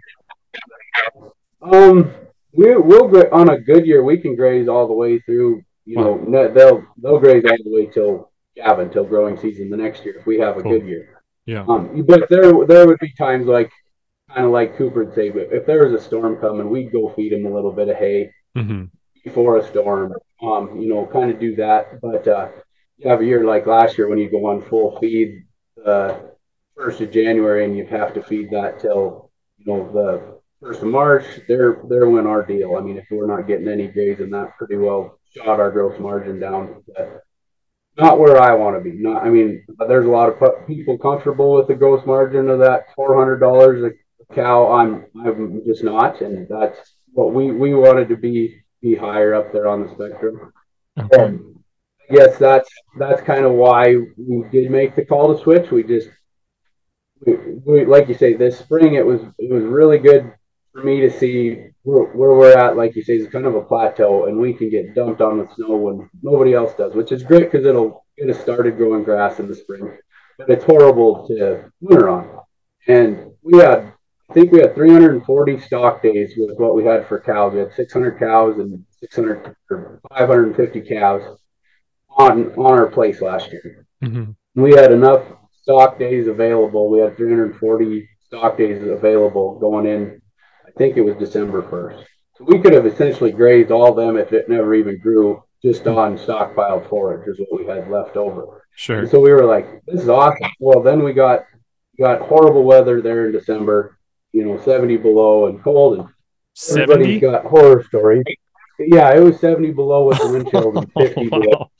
Um, we we'll gra- on a good year we can graze all the way through. You Wow. know, they'll they'll graze all the way till calving, till growing season the next year if we have a good Cool. year. Yeah. Um, but there there would be times like kind of like Cooper would say, but if there was a storm coming, we'd go feed him a little bit of hay Mm-hmm. before a storm. Um, you know, kind of do that. But uh, you have a year like last year when you go on full feed uh, first of January and you have to feed that till, you know, the first of March. They're they're win our deal. I mean, if we're not getting any grazing, that pretty well shot our gross margin down. But not where I want to be. Not, I mean, there's a lot of people comfortable with the gross margin of that four hundred dollars a cow. I'm I'm just not, and that's what we we wanted to be be higher up there on the spectrum. Okay. And yes, that's that's kind of why we did make the call to switch. We just we, we, like you say, this spring it was it was really good for me to see where, where we're at. Like you say, it's kind of a plateau, and we can get dumped on with snow when nobody else does, which is great because it'll get us started growing grass in the spring. But it's horrible to winter on, and we had. I think we had three hundred forty stock days with what we had for cows. We had six hundred cows and six hundred or five hundred fifty calves on on our place last year. Mm-hmm. We had enough stock days available. We had three hundred forty stock days available going in. I think it was December first. So we could have essentially grazed all of them if it never even grew, just on stockpiled forage is what we had left over. And Sure. so we were like, this is awesome. Well, then we got got horrible weather there in December, you know, seventy below and cold, and everybody's seventy? got horror stories. Yeah, it was seventy below with the wind chills and fifty below. Wow.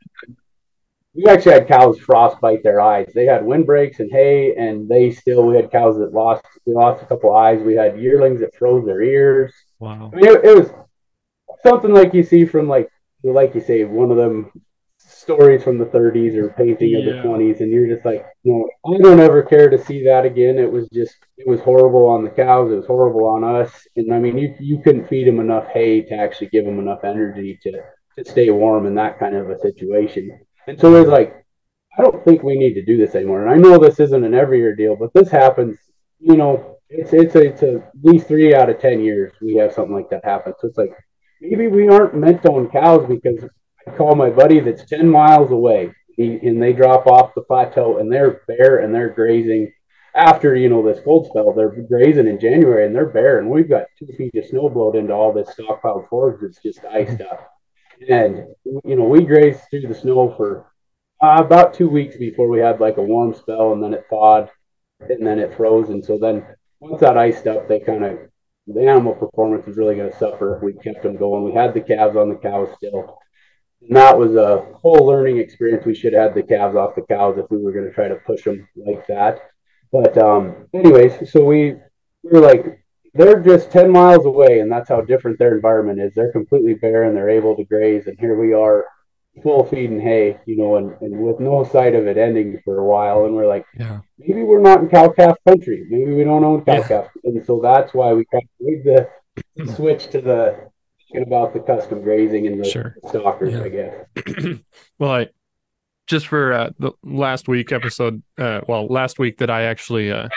We actually had cows frostbite their eyes. They had windbreaks and hay, and they still, we had cows that lost, we lost a couple eyes. We had yearlings that froze their ears. Wow. I mean, it, it was something like you see from, like, like you say, one of them stories from the thirties or painting of the Yeah. twenties, and you're just like, no, I don't ever care to see that again. It was just, it was horrible on the cows. It was horrible on us. And I mean, you you couldn't feed them enough hay to actually give them enough energy to to stay warm in that kind of a situation. And so it was like, I don't think we need to do this anymore. And I know this isn't an every year deal, but this happens, you know, it's it's a, it's a, at least three out of ten years we have something like that happen. So it's like, maybe we aren't meant to own cows, because I call my buddy that's ten miles away, he, and they drop off the plateau and they're bare and they're grazing after, you know, this cold spell. They're grazing in January and they're bare, and we've got two feet of snow blowed into all this stockpiled forage that's just iced up. And, you know, we grazed through the snow for uh, about two weeks before we had like a warm spell, and then it thawed and then it froze. And so then once that iced up, they kind of, the animal performance is really going to suffer if we kept them going. We had the calves on the cows still. And that was a whole learning experience. We should have had the calves off the cows if we were going to try to push them like that. But um, anyways, so we, we were like, they're just ten miles away, and that's how different their environment is. They're completely bare and they're able to graze. And here we are, full feeding hay, you know, and, and with no sight of it ending for a while. And we're like, Yeah. maybe we're not in cow calf country. Maybe we don't own cow Yeah. calf. And so that's why we kind of made the switch to the thinking about the custom grazing and the Sure. stalkers, Yeah. I guess. Well, I just for uh, the last week episode, uh, well, last week that I actually, uh,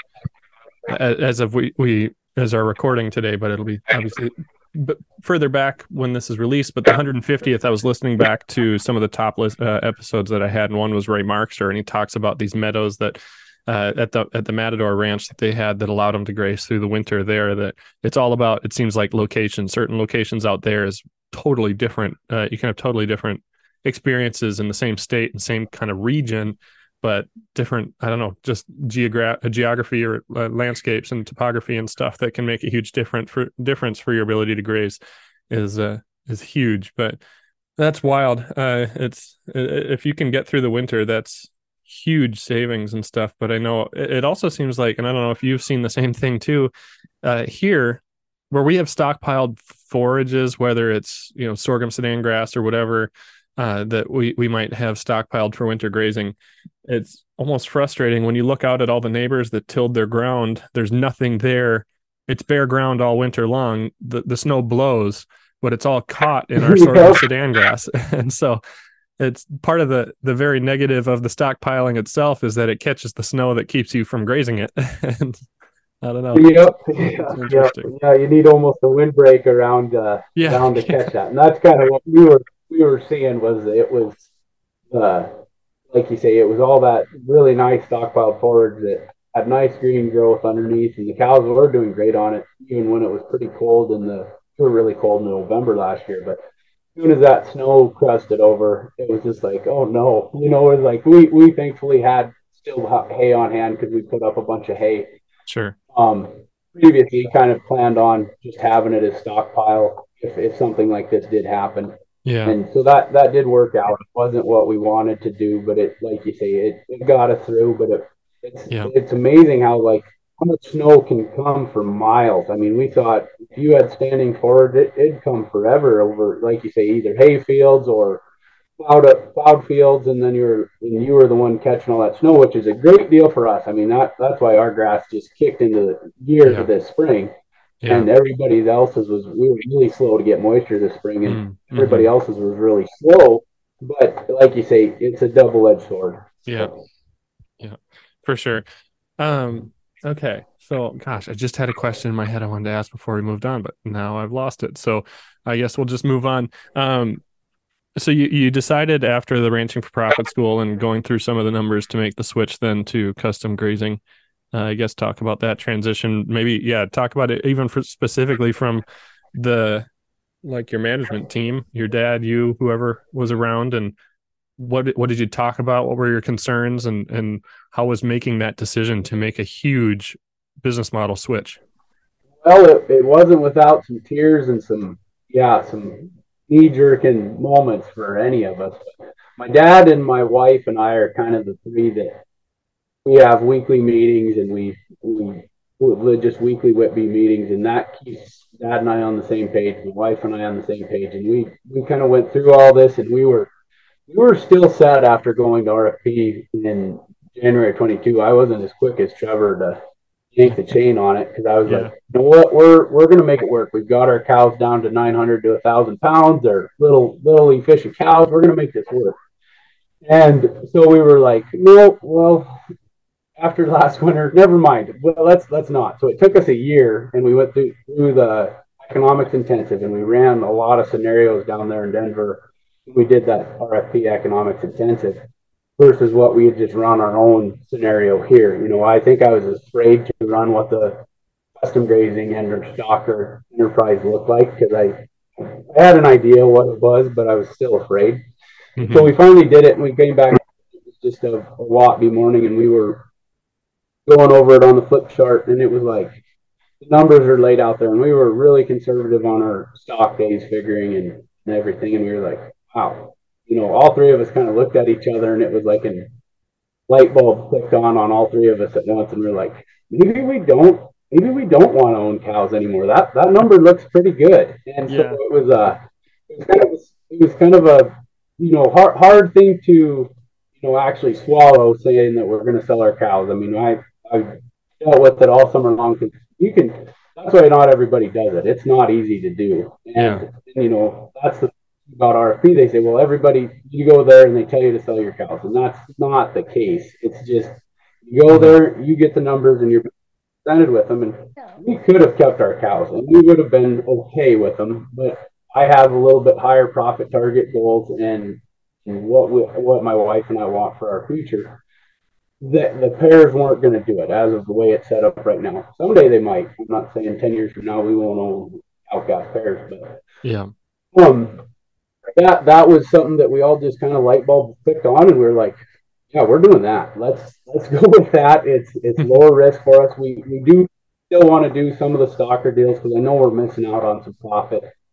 as of we, we as our recording today, but it'll be obviously but further back when this is released. But the one hundred fiftieth, I was listening back to some of the top list uh, episodes that I had, and one was Ray Markster, and he talks about these meadows that uh, at the at the Matador Ranch that they had that allowed them to graze through the winter there. That it's all about. It seems like location. Certain locations out there is totally different. Uh, you can have totally different experiences in the same state and same kind of region, but different, I don't know, just geogra- geography or uh, landscapes and topography and stuff that can make a huge different for difference for your ability to graze is uh, is huge. But That's wild. Uh, it's if you can get through the winter, that's huge savings and stuff. But I know it also seems like, and I don't know if you've seen the same thing too, uh, here where we have stockpiled forages, whether it's you know sorghum, Sudan grass, or whatever uh, that we we might have stockpiled for winter grazing. It's almost frustrating when you look out at all the neighbors that tilled their ground. There's nothing there. It's bare ground all winter long. The the snow blows, but it's all caught in our sorghum Sudan grass. And so it's part of the the very negative of the stockpiling itself is that it catches the snow that keeps you from grazing it. And I don't know. Yep. It's Yeah, yeah. You need almost a windbreak around uh, yeah. around to catch that, and that's kind of what we were we were seeing was it was uh, like you say, it was all that really nice stockpiled forage that had nice green growth underneath, and the cows were doing great on it, even when it was pretty cold in the we were really cold in November last year. But as soon as that snow crusted over, it was just like, oh no, you know, it was like we we thankfully had still hay on hand because we put up a bunch of hay. Sure. Um, previously, kind of planned on just having it as stockpile if, if something like this did happen. Yeah. And so that that did work out. It wasn't what we wanted to do, but it, like you say, it, it got us through. But it, it's Yeah. it's amazing how like how much snow can come for miles. I mean, we thought if you had standing forward, it, it'd come forever over, like you say, either hay fields or plowed up plowed fields, and then you're and you were the one catching all that snow, which is a great deal for us. I mean, that that's why our grass just kicked into gear Yeah. this spring. Yeah. And everybody else's was we were really slow to get moisture this spring, and mm-hmm. everybody else's was really slow. But like you say, it's a double-edged sword. Yeah, yeah, for sure. Um, okay, so gosh, I just had a question in my head I wanted to ask before we moved on, but now I've lost it. So I guess we'll just move on. Um, so you you decided after the Ranching for Profit school and going through some of the numbers to make the switch then to custom grazing. Uh, I guess talk about that transition. Maybe, yeah, talk about it even for specifically from the like your management team, your dad, you, whoever was around, and what what did you talk about? What were your concerns, and and how was making that decision to make a huge business model switch? Well, it, it wasn't without some tears and some yeah some knee jerking moments for any of us. My dad and my wife and I are kind of the three that we have weekly meetings, and we we, we just weekly Whitby meetings, and that keeps Dad and I on the same page, my wife and I on the same page, and we we kind of went through all this, and we were we were still sad after going to R F P in January twenty-two. I wasn't as quick as Trevor to yank the chain on it because I was yeah. like, you know what, we're we're gonna make it work. We've got our cows down to nine hundred to a thousand pounds. They're little little efficient cows. We're gonna make this work. And so we were like, no, well, after last winter, never mind. Well, let's let's not. So it took us a year, and we went through, through the economics intensive, and we ran a lot of scenarios down there in Denver. We did that R F P economics intensive versus what we had just run our own scenario here. You know, I think I was afraid to run what the custom grazing and or stocker enterprise looked like because I, I had an idea what it was, but I was still afraid. Mm-hmm. So we finally did it, and we came back. It was just a, a Watby morning, and we were going over it on the flip chart, and it was like the numbers are laid out there, and we were really conservative on our stock days figuring and, and everything, and we were like, wow. You know, all three of us kind of looked at each other, and it was like a light bulb clicked on on all three of us at once, and we were like, maybe we don't, maybe we don't want to own cows anymore. That that number looks pretty good, and yeah. so it was a, it was kind of, it was kind of a, you know, hard hard thing to, you know, actually swallow, saying that we're going to sell our cows. I mean, I I dealt with it all summer long because you can. That's why not everybody does it. It's not easy to do, and, yeah. and you know that's the. About R F P, they say, well, everybody, you go there and they tell you to sell your cows, and that's not the case. It's just you go there, you get the numbers, and you're presented with them. And we could have kept our cows, and we would have been okay with them. But I have a little bit higher profit target goals, and, and what we, what my wife and I want for our future. The, the pairs weren't going to do it as of the way it's set up right now. Someday they might. I'm not saying ten years from now we won't own outcast pairs, but yeah. Um. That that was something that we all just kind of light bulb clicked on, and we were like, yeah, we're doing that. Let's let's go with that. It's it's lower risk for us. We we do still want to do some of the stocker deals because I know we're missing out on some profit.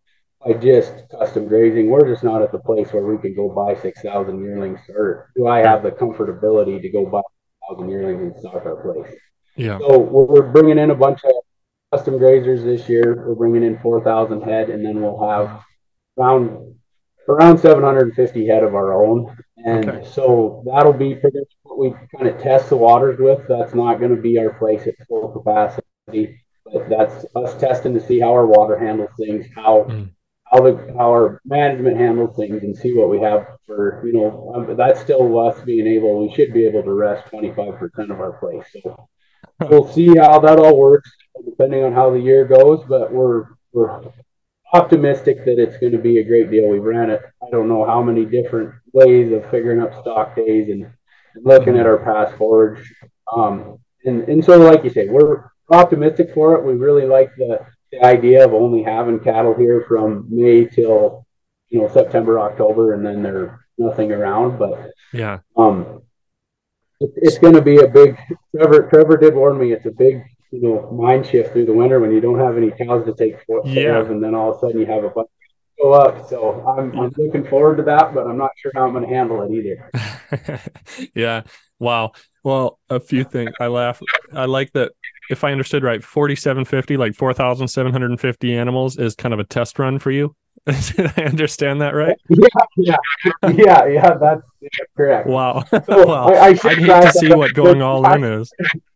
by just custom grazing. We're just not at the place where we can go buy six thousand yearlings, or do I Sure. have the comfortability to go buy six thousand yearlings and stock our place? Yeah. So we're, we're bringing in a bunch of custom grazers this year. We're bringing in four thousand head, and then we'll have around around seven hundred fifty head of our own. Okay. And so that'll be pretty much what we kind of test the waters with. That's not going to be our place at full capacity, but that's us testing to see how our water handles things, how Mm. how the how our management handles things, and see what we have for, you know, um, that's still us being able, we should be able to rest twenty-five percent of our place. So we'll see how that all works depending on how the year goes, but we're we're optimistic that it's going to be a great deal. We've ran it, I don't know how many different ways of figuring up stock days and, and looking Mm-hmm. at our past forage. Um, and, and so, like you say, we're optimistic for it. We really like the, the idea of only having cattle here from May till, you know, September, October, and then there's nothing around. But Yeah. um, it, it's going to be a big, Trevor, Trevor did warn me, it's a big, you know, mind shift through the winter when you don't have any cows to take care Yeah. of, and then all of a sudden you have a bunch go up. So I'm, I'm looking forward to that, but I'm not sure how I'm going to handle it either. Yeah. Wow. Well, a few things. I laugh. I like that. If I understood right, forty-seven fifty, like four thousand seven hundred fifty animals is kind of a test run for you. Did I understand that right? Yeah, yeah, yeah, yeah. That's yeah, correct. Wow. So Well, I, I should I'd hate back to see up. what going all in is.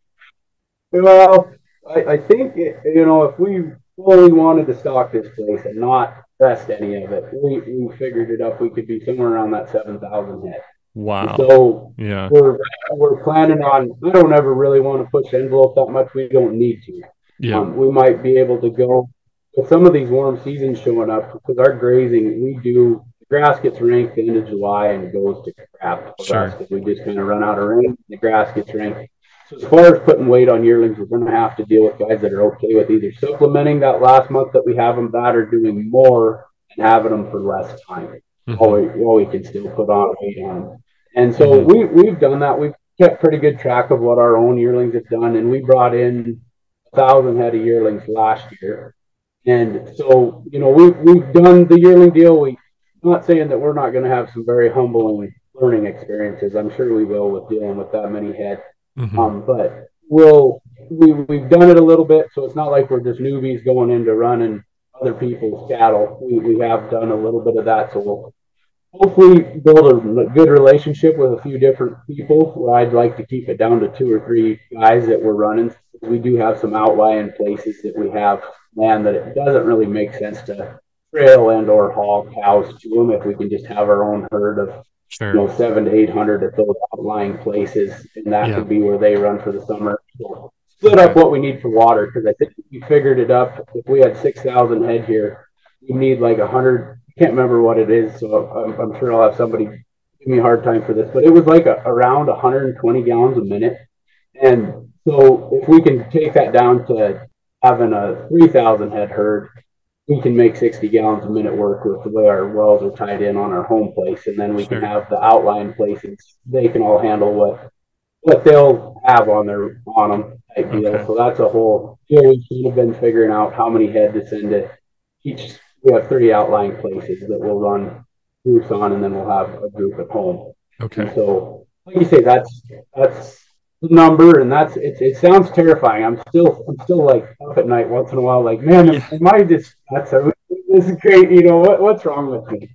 Well, I, I think it, you know, if we fully wanted to stock this place and not rest any of it, we, we figured it up. We could be somewhere around that seven thousand head. And Wow. so Yeah. we're we're planning on. I don't ever really want to push the envelope that much. We don't need to. Yeah. Um, we might be able to go with some of these warm seasons showing up, because our grazing, we do, the grass gets ranked the end of July and goes to crap for Sure. us, because we just kind of run out of rain. The grass gets ranked. So as far as putting weight on yearlings, we're going to have to deal with guys that are okay with either supplementing that last month that we have them that, or doing more and having them for less time, Mm-hmm. while we, while we can still put on weight on them. And so Mm-hmm. we, we've done that. We've kept pretty good track of what our own yearlings have done, and we brought in a thousand head of yearlings last year. And so, you know, we've, we've done the yearling deal. We, not saying that we're not going to have some very humbling learning experiences. I'm sure we will with dealing with that many head. Mm-hmm. Um, but we'll, we, we've done it a little bit, so it's not like we're just newbies going into running other people's cattle. We, we have done a little bit of that, so we'll hopefully build a good relationship with a few different people. I'd like to keep it down to two or three guys that we're running. We do have some outlying places that we have land that it doesn't really make sense to trail and or haul cows to them if we can just have our own herd of, Sure. you know, seven to eight hundred at those outlying places, and that Yeah. could be where they run for the summer. So split Okay. up what we need for water, because I think we figured it up. If we had six thousand head here, we need like a hundred. Can't remember what it is, so I'm, I'm sure I'll have somebody give me a hard time for this, but it was like a, around one hundred twenty gallons a minute. And so if we can take that down to having a three thousand head herd, we can make sixty gallons a minute work with the way our wells are tied in on our home place. And then we Sure. can have the outlying places, they can all handle what what they'll have on their on them type deal. Okay. So that's a whole deal. We've kind of been figuring out how many head to send to each. We have three outlying places that we'll run groups on, and then we'll have a group at home. Okay. And so, like you say, that's that's the number, and that's it. It sounds terrifying. I'm still I'm still like up at night once in a while, like, man, Yeah. am, am I just nuts? Are we, this is great. You know what what's wrong with me?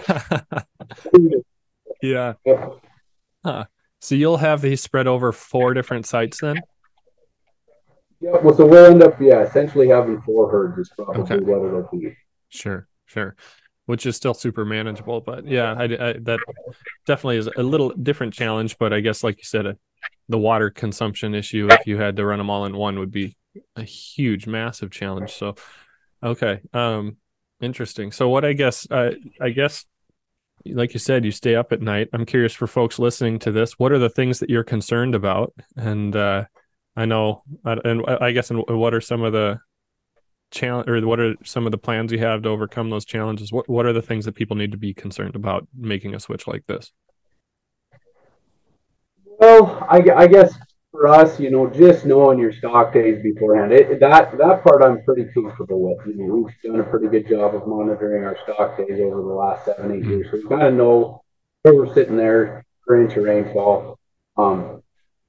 Yeah. Huh. So you'll have these spread over four different sites then? Yeah. Well, so we'll end up, yeah, essentially having four herds is probably Okay. what it'll be. Sure, sure. Which is still super manageable, but yeah, I, I, that definitely is a little different challenge. But I guess, like you said, uh, the water consumption issue, if you had to run them all in one, would be a huge, massive challenge. So, okay, um, interesting. So, what I guess, uh, I guess, like you said, you stay up at night. I'm curious for folks listening to this, what are the things that you're concerned about? And uh, I know, and I guess, and what are some of the challenge, or what are some of the plans you have to overcome those challenges? What what are the things that people need to be concerned about making a switch like this? Well, I, I guess for us, you know, just knowing your stock days beforehand, it, that that part I'm pretty comfortable with. You know, we've done a pretty good job of monitoring our stock days over the last seven, eight Mm. years, so we kind of know where we're sitting there per inch of rainfall. Um,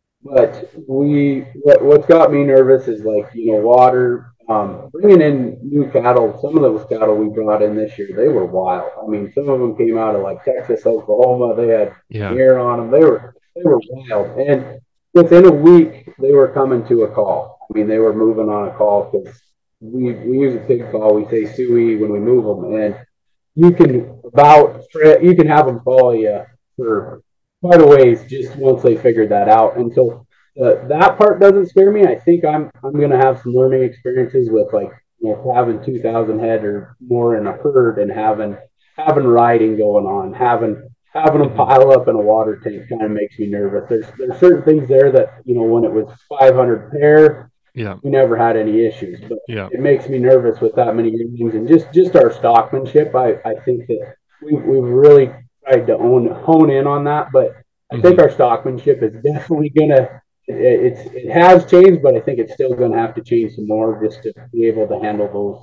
but we, what, what's got me nervous is like, you know, water, um, bringing in new cattle. Some of those cattle we brought in this year, they were wild. I mean, some of them came out of like Texas, Oklahoma. They had Yeah. air on them. They were, they were wild. And within a week, they were coming to a call. I mean, they were moving on a call because we, we use a pig call. We say suey when we move them. And you can about, you can have them follow you for quite a ways just once they figured that out. And so uh, that part doesn't scare me. I think I'm I'm going to have some learning experiences with like you know having two thousand head or more in a herd and having having riding going on, having having them Mm-hmm. pile up in a water tank kind of makes me nervous. There's there's certain things there that you know when it was five hundred pair, Yeah. we never had any issues, but Yeah. it makes me nervous with that many yearlings and just just our stockmanship. I I think that we we've really tried to own hone in on that, but I think Mm-hmm. our stockmanship is definitely gonna. It, it's it has changed, but I think it's still going to have to change some more just to be able to handle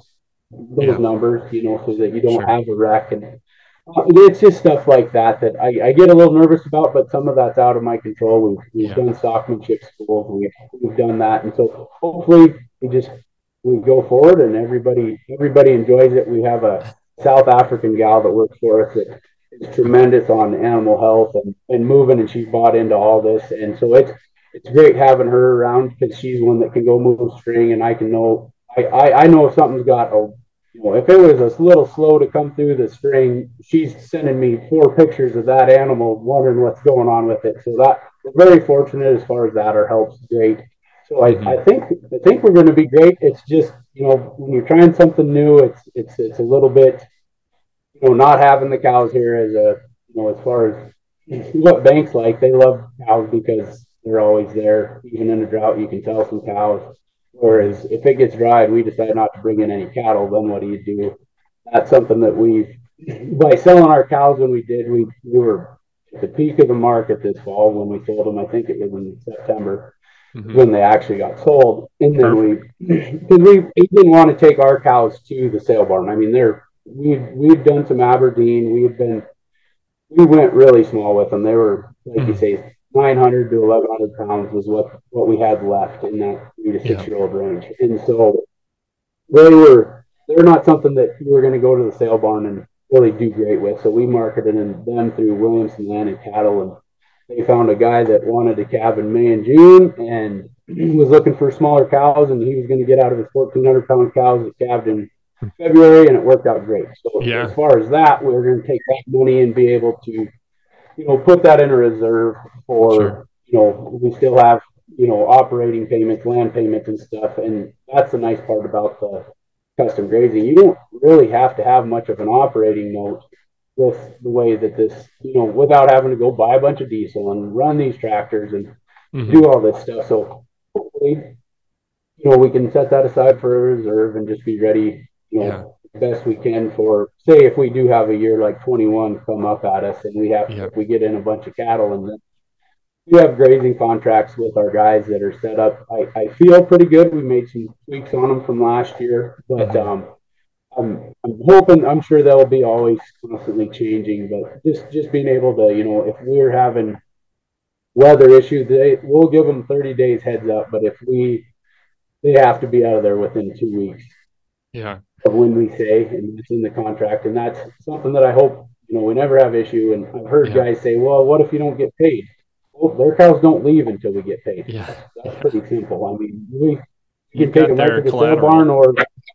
those those Yeah. numbers, you know, so that you don't Sure. have a wreck. And uh, it's just stuff like that that I, I get a little nervous about, but some of that's out of my control. We've we've Yeah. done stockmanship schools, we've we've done that, and so hopefully we just we go forward and everybody everybody enjoys it. We have a South African gal that works for us that is Okay. tremendous on animal health and, and moving, and she's bought into all this, and so it's it's great having her around because she's one that can go move string, and I can know I, I, I know if something's got a you know if it was a little slow to come through the string, she's sending me four pictures of that animal, wondering what's going on with it. So that we're very fortunate as far as that. Our help's great. So I, Mm-hmm. I think I think we're going to be great. It's just you know when you're trying something new, it's it's it's a little bit you know not having the cows here as a you know as far as what banks like. They love cows because they're always there. Even in a drought, you can tell some cows. Mm-hmm. Whereas if it gets dry and we decide not to bring in any cattle, then what do you do? That's something that we, by selling our cows when we did, we, we were at the peak of the market this fall when we sold them. I think it was in September Mm-hmm. when they actually got sold. And then we, Perfect. because we, we didn't want to take our cows to the sale barn. I mean, they're, we we've done some Aberdeen. We had been we went really small with them. They were, like you Mm-hmm. say, nine hundred to eleven hundred pounds was what, what we had left in that three to Yeah. six year old range. And so they were, they're not something that you were going to go to the sale barn and really do great with. So we marketed them through Williamson Land and Cattle, and they found a guy that wanted a calve in May and June and was looking for smaller cows, and he was going to get out of his fourteen hundred pound cows that calved in February, and it worked out great. So as Yeah. far as that, we we're going to take that money and be able to you know, put that in a reserve Sure. for, you know, we still have, you know, operating payments, land payments and stuff. And that's the nice part about the custom grazing. You don't really have to have much of an operating note with the way that this, you know, without having to go buy a bunch of diesel and run these tractors and Mm-hmm. do all this stuff. So hopefully, you know, we can set that aside for a reserve and just be ready, you Yeah. know, best we can for, say, if we do have a year like twenty-one come up at us and we have, Yeah. if we get in a bunch of cattle and then we have grazing contracts with our guys that are set up. I, I feel pretty good. We made some tweaks on them from last year, but Mm-hmm. um, I'm, I'm hoping, I'm sure they'll be always constantly changing, but just, just being able to, you know, if we're having weather issues, they, we'll give them thirty days heads up, but if we, they have to be out of there within two weeks Yeah. of when we say, and it's in the contract. And that's something that I hope, you know, we never have issue. And I've heard Yeah. guys say, well, what if you don't get paid? Well, their cows don't leave until we get paid. Yeah. That's, that's Yeah. pretty simple. I mean, we, you You've can take got them right their to the sale barn collateral. or,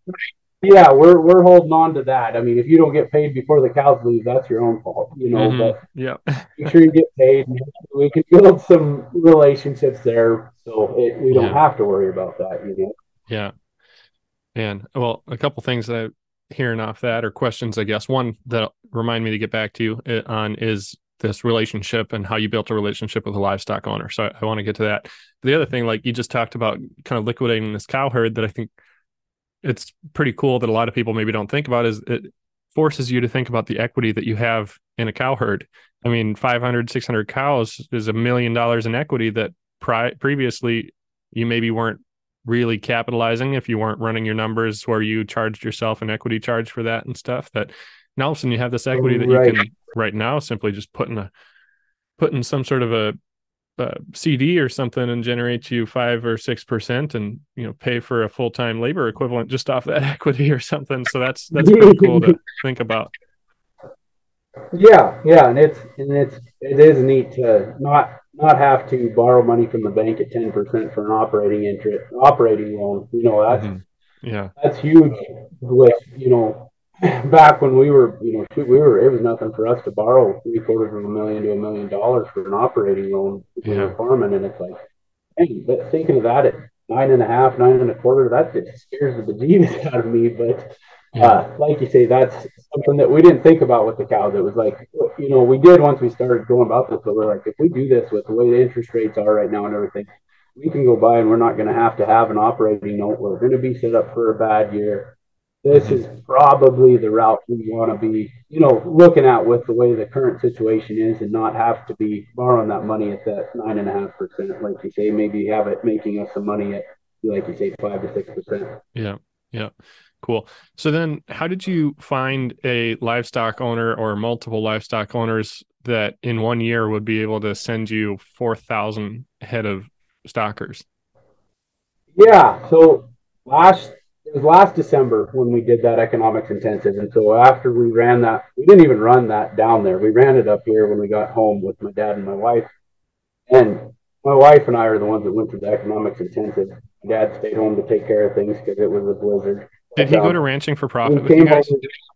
yeah, we're, we're holding on to that. I mean, if you don't get paid before the cows leave, that's your own fault, you know, Mm-hmm. but Yeah. make sure you get paid. We can build some relationships there. So it, we don't Yeah. have to worry about that, you know. Yeah. And well, a couple things that I'm hearing off that or questions, I guess. One that remind me to get back to you uh, on is this relationship and how you built a relationship with a livestock owner. So I, I want to get to that. The other thing, like you just talked about kind of liquidating this cow herd that I think it's pretty cool that a lot of people maybe don't think about is it forces you to think about the equity that you have in a cow herd. I mean, five hundred, six hundred cows is a million dollars in equity that pri- previously you maybe weren't really capitalizing if you weren't running your numbers where you charged yourself an equity charge for that and stuff, that now all of a sudden you have this equity that you Right. can right now simply just put in a put in some sort of a, a C D or something and generate you five or six percent, and you know pay for a full time labor equivalent just off that equity or something. So that's that's pretty cool to think about. Yeah, yeah, and it's and it's it is neat to not not have to borrow money from the bank at ten percent for an operating interest operating loan. You know, that's Mm-hmm. Yeah. that's huge. With you know, back when we were you know we were it was nothing for us to borrow three quarters of a million to a million dollars for an operating loan when we Yeah. were farming, and it's like, hey, but thinking of that at nine and a half, nine and a quarter, that just scares the bejesus out of me. But Yeah. uh, like you say, that's something that we didn't think about with the cows. It was like, you know, we did once we started going about this, but we're like, if we do this with the way the interest rates are right now and everything, we can go by and we're not going to have to have an operating note. We're going to be set up for a bad year. This Mhm. is probably the route we want to be, you know, looking at with the way the current situation is, and not have to be borrowing that money at that nine and a half percent, like you say. Maybe have it making us some money at, like you say, five to six percent. Yeah. Yeah. Cool. So then how did you find a livestock owner or multiple livestock owners that in one year would be able to send you four thousand head of stockers? Yeah. So last it was last December when we did that economics intensive, and so after we ran that, we didn't even run that down there. We ran it up here when we got home with my dad and my wife, and my wife and I are the ones that went through the economics intensive. My dad stayed home to take care of things because it was a blizzard. Did But he go to um, ranching for we profit with you came home. guys?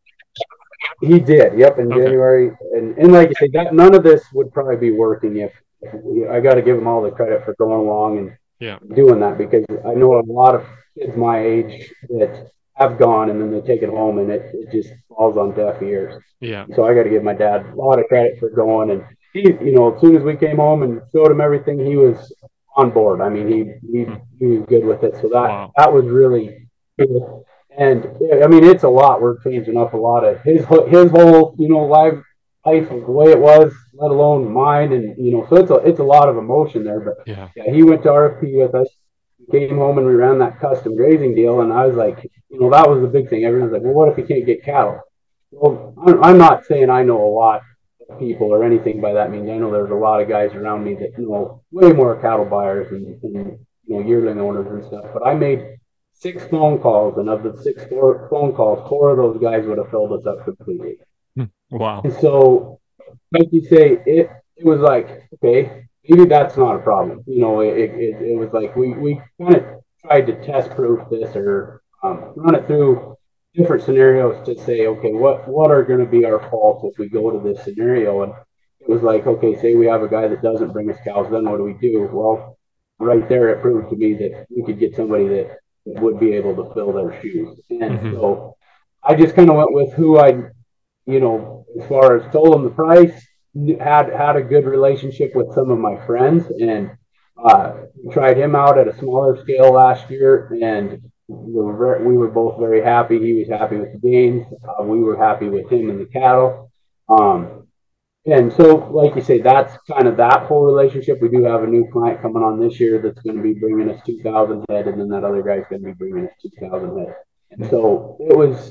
He did. Yep, in Okay. January, and and like I said, that none of this would probably be working if, if we, I got to give him all the credit for going along and Yeah. doing that, because I know a lot of kids my age that have gone and then they take it home and it, it just falls on deaf ears. Yeah. So I got to give my dad a lot of credit for going. And he, you know, as soon as we came home and showed him everything, he was on board. I mean, he he, Hmm. he was good with it. So that Wow. that was really cool. And I mean, it's a lot. We're changing up a lot of his his whole, you know, life life the way it was, let alone mine. And you know, so it's a it's a lot of emotion there. But Yeah. yeah, he went to R F P with us. We came home and we ran that custom grazing deal, and I was like, you know, that was the big thing. Everyone's like, well, what if you can't get cattle? Well, I'm not saying I know a lot of people or anything by that means. I know there's a lot of guys around me that know way more cattle buyers and, and you know yearling owners and stuff. But I made six phone calls, and of the six four phone calls, four of those guys would have filled us up completely. Hmm. Wow. And so, like you say, it it was like, okay, maybe that's not a problem. You know, it it, it was like we we kind of tried to test proof this, or um, run it through different scenarios to say, okay, what what are going to be our faults if we go to this scenario? And it was like, okay, say we have a guy that doesn't bring us cows, then what do we do? Well, right there, it proved to me that we could get somebody that would be able to fill their shoes. And Hmm. so I just kind of went with who I, you know, as far as told them the price, had had a good relationship with some of my friends, and uh, tried him out at a smaller scale last year, and we were very, we were both very happy. He was happy with the gains. Uh, we were happy with him and the cattle. Um, and so, like you say, that's kind of that whole relationship. We do have a new client coming on this year that's going to be bringing us two thousand head, and then that other guy's going to be bringing us two thousand head. And so it was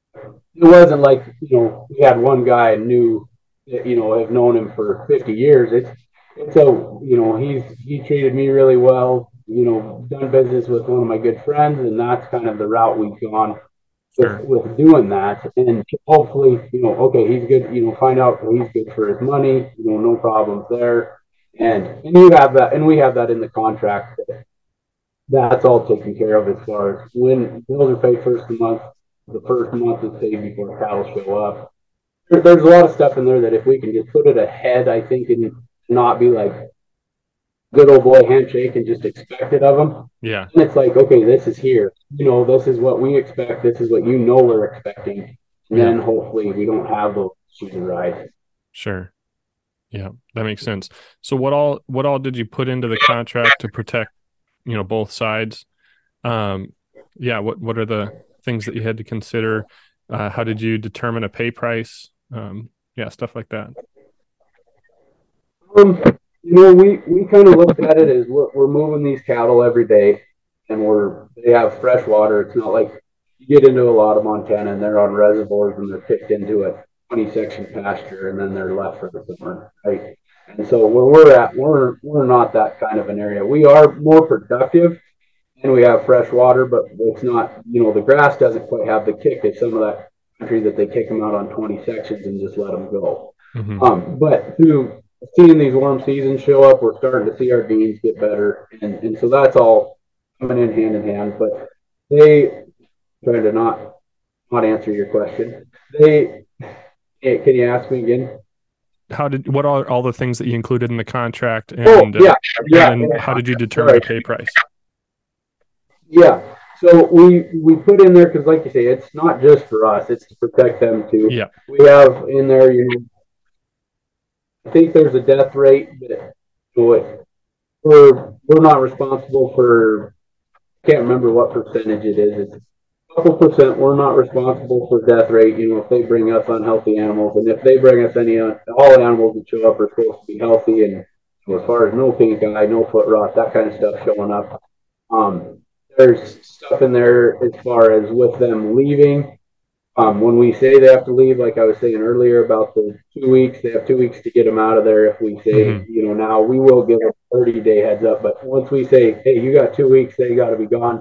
it wasn't like, you know, we had one guy and knew, you know, have known him for fifty years. It's, it's a, you know, he's, he treated me really well, you know, done business with one of my good friends. And that's kind of the route we've gone with, Sure. with doing that. And hopefully, you know, okay, he's good, you know, find out he's good for his money, you know, no problems there. And, and you have that, and we have that in the contract. That's all taken care of as far as when bills are paid first of the month. The first month is paid before cattle show up. There, there's a lot of stuff in there that if we can just put it ahead, I think, and not be like good old boy handshake and just expect it of them. Yeah. And it's like, okay, this is here. You know, this is what we expect. This is what you know we're expecting. And Yeah. then hopefully we don't have those issues arise. Sure. Yeah, that makes sense. So what all what all did you put into the contract to protect, you know, both sides? Um, yeah, what what are the things that you had to consider? Uh, how did you determine a pay price? Um, yeah, stuff like that. Um, You know, we, we kind of look at it as we're, we're moving these cattle every day, and we're they have fresh water. It's not like you get into a lot of Montana and they're on reservoirs and they're picked into a twenty section pasture and then they're left for the summer, right? And so where we're at, we're we're not that kind of an area. We are more productive and we have fresh water, but it's not, you know, the grass doesn't quite have the kick as some of that country that they kick them out on twenty sections and just let them go. Mm-hmm. Um, but through seeing these warm seasons show up, we're starting to see our gains get better, and, and so that's all coming in hand in hand. But they trying to not not answer your question. They hey, can you ask me again? How did what are all the things that you included in the contract? And, oh yeah, uh, yeah. And yeah. how did you determine Sorry. the pay price? Yeah, so we we put in there because, like you say, it's not just for us; it's to protect them too. Yeah, we have in there, you know, I think there's a death rate that you know, we're we're not responsible for. I can't remember what percentage it is. It's a couple percent. We're not responsible for death rate. You know, if they bring us unhealthy animals, and if they bring us any, all animals that show up are supposed to be healthy, and you know, as far as no pink eye, no foot rot, that kind of stuff showing up. Um, there's stuff in there as far as with them leaving. Um, when we say they have to leave, like I was saying earlier about the two weeks, they have two weeks to get them out of there. If we say, mm-hmm. you know, now we will give a thirty day heads up, but once we say, hey, you got two weeks, they got to be gone,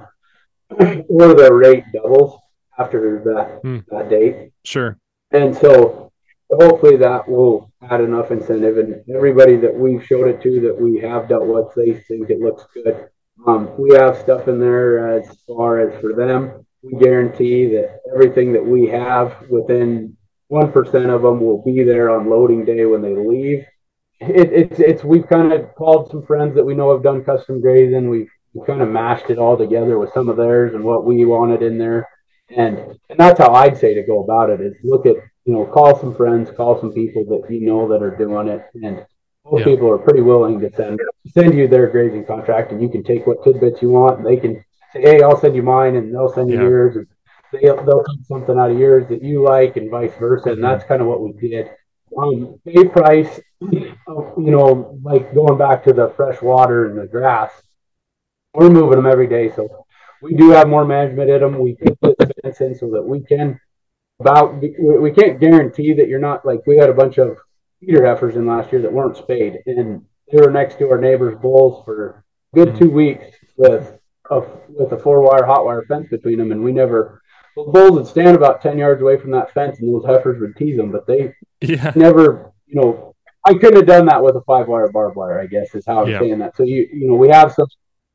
or the rate doubles after that mm. that date. Sure. And so hopefully that will add enough incentive, and everybody that we've showed it to that we have dealt with, they think it looks good. Um, we have stuff in there as far as for them. We guarantee that everything that we have within one percent of them will be there on loading day when they leave. It, it's, it's, we've kind of called some friends that we know have done custom grazing. We've, we've kind of mashed it all together with some of theirs and what we wanted in there. And, and that's how I'd say to go about it is look at, you know, call some friends, call some people that you know that are doing it. And most yeah. people are pretty willing to send, send you their grazing contract, and you can take what tidbits you want, and they can say, hey, I'll send you mine, and they'll send you yeah. yours, and they'll, they'll take something out of yours that you like, and vice versa. Mm-hmm. And that's kind of what we did. Um, pay price, you know, like going back to the fresh water and the grass, we're moving them every day. So we do have more management in them. We can put fence in so that we can about, we can't guarantee that you're not, like we had a bunch of feeder heifers in last year that weren't spayed, and they were next to our neighbor's bulls for a good mm-hmm. two weeks with a, with a four wire hot wire fence between them. And we never, those bulls would stand about ten yards away from that fence and those heifers would tease them, but they yeah. never, you know, I couldn't have done that with a five wire barbed wire, I guess is how I'm yeah. saying that. So, you, you know, we have some,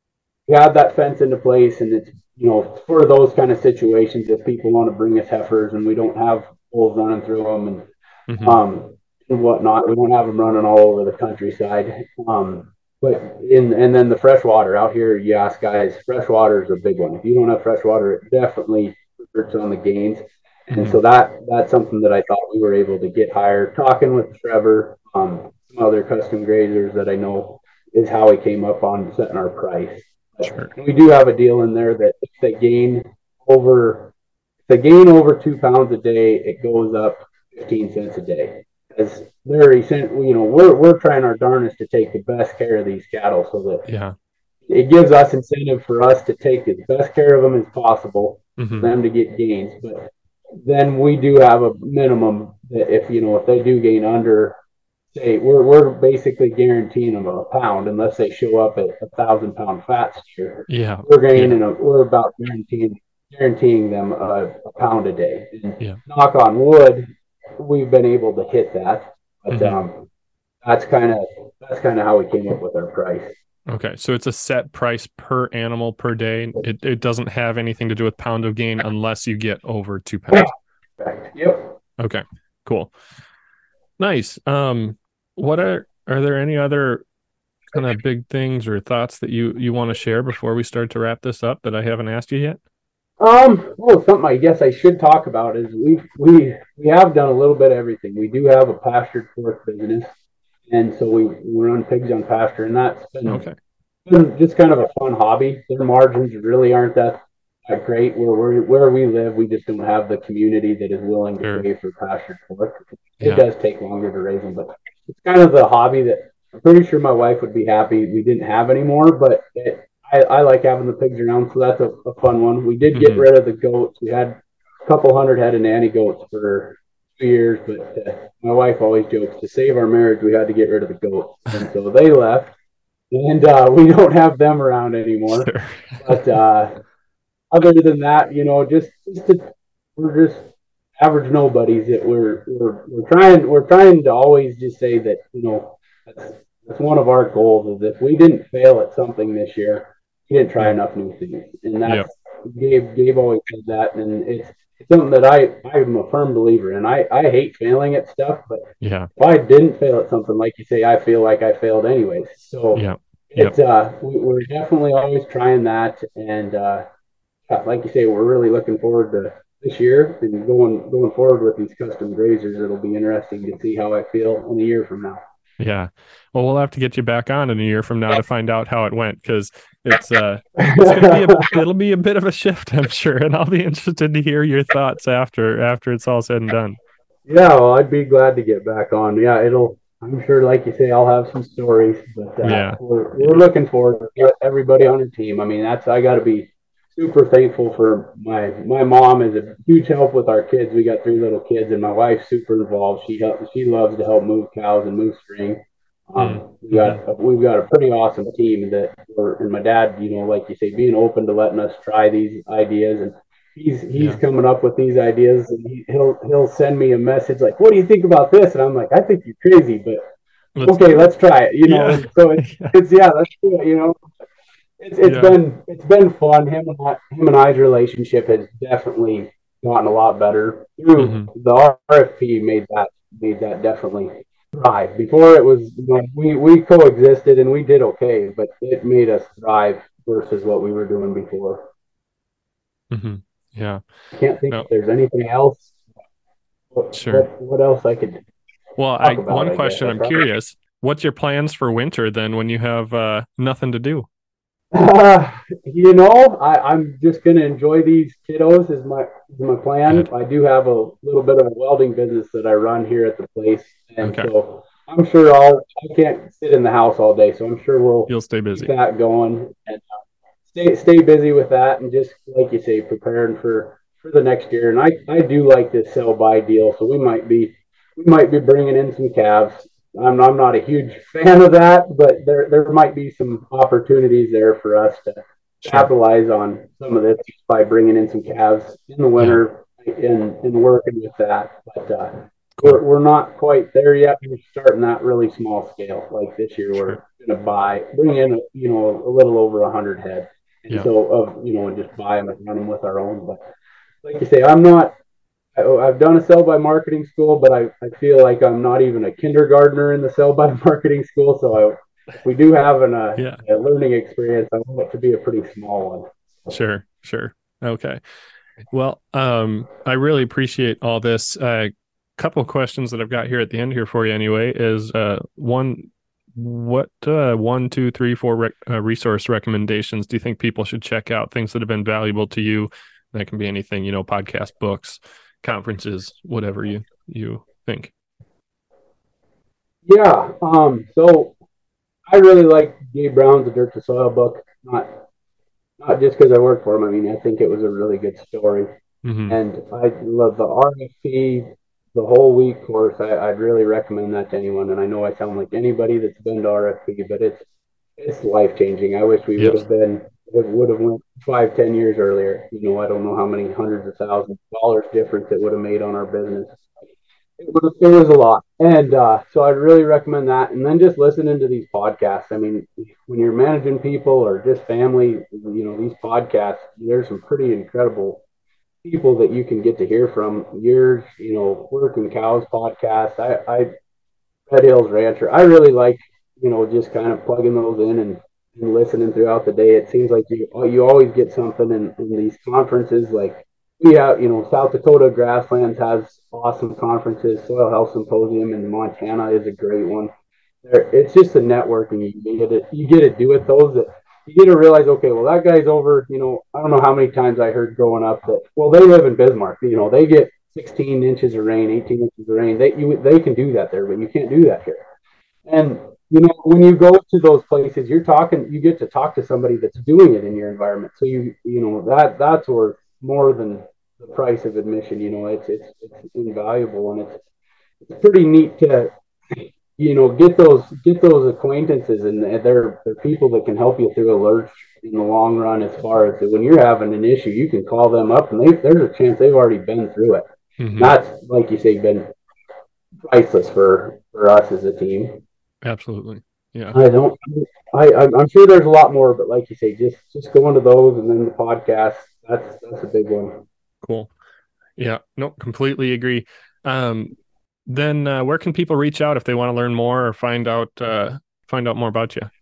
we have that fence into place, and it's, you know, for those kind of situations, if people want to bring us heifers and we don't have bulls running through them and, mm-hmm. um, and whatnot, we don't have them running all over the countryside. Um, but in, and then the fresh water out here, you ask guys, fresh water is a big one. If you don't have fresh water, it definitely hurts on the gains. And mm-hmm. so that, that's something that I thought we were able to get higher. Talking with Trevor, um, some other custom grazers that I know is how we came up on setting our price. Sure. We do have a deal in there that if they gain over, if they gain over two pounds a day, it goes up fifteen cents a day. As they're, you know, we're we're trying our darnest to take the best care of these cattle, so that yeah, it gives us incentive for us to take the best care of them as possible, mm-hmm. for them to get gains. But then we do have a minimum that if you know if they do gain under, say we're we're basically guaranteeing them a pound unless they show up at a thousand pound fat steer. Yeah, we're gaining yeah. a, we're about guaranteeing guaranteeing them a, a pound a day. And yeah. knock on wood, we've been able to hit that, but mm-hmm. um, that's kind of that's kind of how we came up with our price. Okay, so it's a set price per animal per day. It it doesn't have anything to do with pound of gain unless you get over two pounds. Correct. Yep. Okay. Cool. Nice. Um, what are are there any other kind of big things or thoughts that you you want to share before we start to wrap this up that I haven't asked you yet? Um, well, something I guess I should talk about is we we we have done a little bit of everything. We do have a pastured pork business, and so we we run pigs on pasture, and that's been, okay. been just kind of a fun hobby. Their margins really aren't that, that great. Where we where we live, we just don't have the community that is willing to sure. pay for pastured pork. It yeah. does take longer to raise them, but it's kind of the hobby that I'm pretty sure my wife would be happy we didn't have any more, but it, I, I like having the pigs around, so that's a, a fun one. We did get Mm-hmm. rid of the goats. We had a couple hundred head of nanny goats for two years, but uh, my wife always jokes to save our marriage, we had to get rid of the goats, and so they left, and uh, we don't have them around anymore. Sure. But uh, other than that, you know, just, just to, we're just average nobodies that we're we're we're trying we're trying to always just say that, you know, that's that's one of our goals is if we didn't fail at something this year, we didn't try Yeah. enough new things, and Yeah. that's Gabe. Gabe always said that, and it's, it's something that I I'm a firm believer in. I I hate failing at stuff, but Yeah. if I didn't fail at something, like you say, I feel like I failed anyways. So Yeah. Yep. it's uh we, we're definitely always trying that, and uh like you say, we're really looking forward to this year and going going forward with these custom grazers. It'll be interesting to see how I feel in a year from now. Yeah. Well, we'll have to get you back on in a year from now to find out how it went, because it's uh it's gonna be a it'll be a bit of a shift, I'm sure, and I'll be interested to hear your thoughts after after it's all said and done. Yeah, well, I'd be glad to get back on. Yeah, it'll. I'm sure, like you say, I'll have some stories, but uh, Yeah. we're we're Yeah. looking forward to everybody on the team. I mean, that's I got to be super thankful for my my mom is a huge help with our kids. We got three little kids, and my wife's super involved. She helps. She loves to help move cows and move string. Um, we Mm-hmm. got we've got a pretty awesome team that, we're, and my dad, you know, like you say, being open to letting us try these ideas, and he's he's Yeah. coming up with these ideas, and he, he'll he'll send me a message like, "What do you think about this?" And I'm like, "I think you're crazy, but Let's okay, do it. let's try it." You know, Yeah. and so it's it's yeah, let's do it. You know, it's it's Yeah. been it's been fun. Him and I, him and I's relationship has definitely gotten a lot better through Mm-hmm. the R F P. Made that made that definitely thrive. Before it was, you know, we we coexisted and we did okay, but it made us thrive versus what we were doing before. Mm-hmm. Yeah. I can't think No, if there's anything else. What sure. what, what else I could Well, talk I about? one I guess question I I'm probably. curious, what's your plans for winter then when you have uh nothing to do? Uh, you know, I, I'm just going to enjoy these kiddos is my is my plan. Good. I do have a little bit of a welding business that I run here at the place, and Okay. so I'm sure I'll I can't sit in the house all day, so I'm sure we'll You'll stay keep busy. that going and stay stay busy with that, and just like you say, preparing for for the next year. And I I do like this sell by deal, so we might be we might be bringing in some calves. I'm I'm not a huge fan of that, but there there might be some opportunities there for us to Sure. capitalize on some of this by bringing in some calves in the Yeah. winter and and working with that. But uh, we're Cool. we're not quite there yet. We're starting that really small scale. Like this year, we're Sure. going to buy bring in a, you know, a little over a hundred head, and Yeah. so of you know, and just buy them and run them with our own. But like you say, I'm not. I, I've done a sell by marketing school, but I, I feel like I'm not even a kindergartner in the sell by marketing school. So I, if we do have an, uh, Yeah. a learning experience, I want it to be a pretty small one. Sure. Sure. Okay. Well, um, I really appreciate all this. A uh, couple of questions that I've got here at the end here for you anyway is uh one, what uh one, two, three, four rec- uh, resource recommendations do you think people should check out? Things that have been valuable to you. That can be anything, you know, podcast, books, conferences, whatever you you think. Yeah. Um, so I really like Gabe Brown's The Dirt to Soil book. Not not just because I work for him. I mean, I think it was a really good story. Mm-hmm. And I love the R F P, the whole week course. I, I'd really recommend that to anyone. And I know I sound like anybody that's been to R F P, but it's it's life changing. I wish we would Yes. have been it would have went five, ten years earlier. You know, I don't know how many hundreds of thousands of dollars difference it would have made on our business. It was, it was a lot, and uh, so I'd really recommend that. And then just listening to these podcasts. I mean, when you're managing people or just family, you know, these podcasts. There's some pretty incredible people that you can get to hear from. Yours, you know, Working Cows podcast. I, I Red Hills Rancher. I really like, you know, just kind of plugging those in and, and listening throughout the day. It seems like you you always get something in, in these conferences. Like we have, you know, South Dakota Grasslands has awesome conferences. Soil Health Symposium in Montana is a great one. There, it's just the networking you get to you get to do with those that you get to realize. Okay, well that guy's over. You know, I don't know how many times I heard growing up that well they live in Bismarck. You know, they get sixteen inches of rain, eighteen inches of rain. They you they can do that there, but you can't do that here. And you know, when you go to those places, you're talking, you get to talk to somebody that's doing it in your environment. So you, you know, that that's worth more than the price of admission. You know, it's it's it's invaluable, and it's it's pretty neat to, you know, get those get those acquaintances, and they're they're people that can help you through a lurch in the long run. As far as when you're having an issue, you can call them up, and they, there's a chance they've already been through it. Mm-hmm. That's, like you say, been priceless for for us as a team. Absolutely. Yeah. I don't, I, I'm sure there's a lot more, but like you say, just, just going to those and then the podcast, that's, that's a big one. Cool. Yeah. No, completely agree. Um, then uh, where can people reach out if they want to learn more or find out, uh, find out more about you?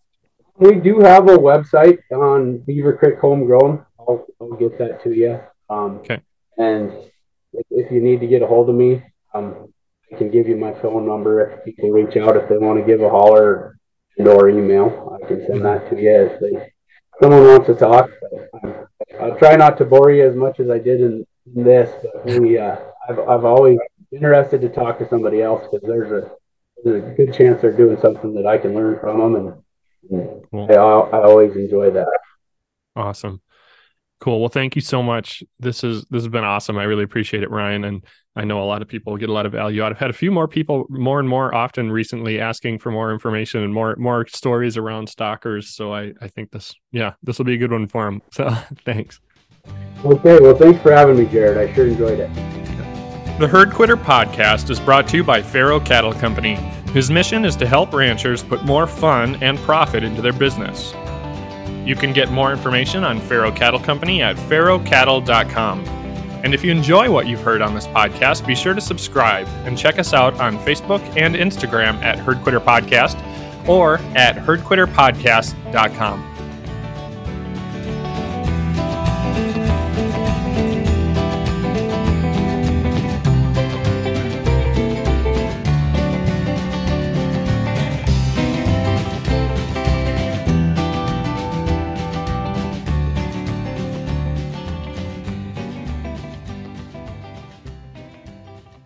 We do have a website on Beaver Creek Homegrown. I'll, I'll get that to you. Um, okay. And if, if you need to get a hold of me, um, I can give you my phone number if people reach out if they want to give a holler and or email. I can send that to you if they, someone wants to talk. But I'll try not to bore you as much as I did in, in this. But we, uh, I've I've always been interested to talk to somebody else because there's a there's a good chance they're doing something that I can learn from them, and, and cool. I I always enjoy that. Awesome. Cool. Well, thank you so much. This is this has been awesome. I really appreciate it, Ryan. And I know a lot of people get a lot of value out. I've had a few more people more and more often recently asking for more information and more more stories around stalkers. So I, I think this, yeah, this will be a good one for them. So thanks. Okay. Well, thanks for having me, Jared. I sure enjoyed it. The Herd Quitter podcast is brought to you by Faro Cattle Company, whose mission is to help ranchers put more fun and profit into their business. You can get more information on Faro Cattle Company at faro cattle dot com. And if you enjoy what you've heard on this podcast, be sure to subscribe and check us out on Facebook and Instagram at Herd Quitter Podcast or at herd quitter podcast dot com.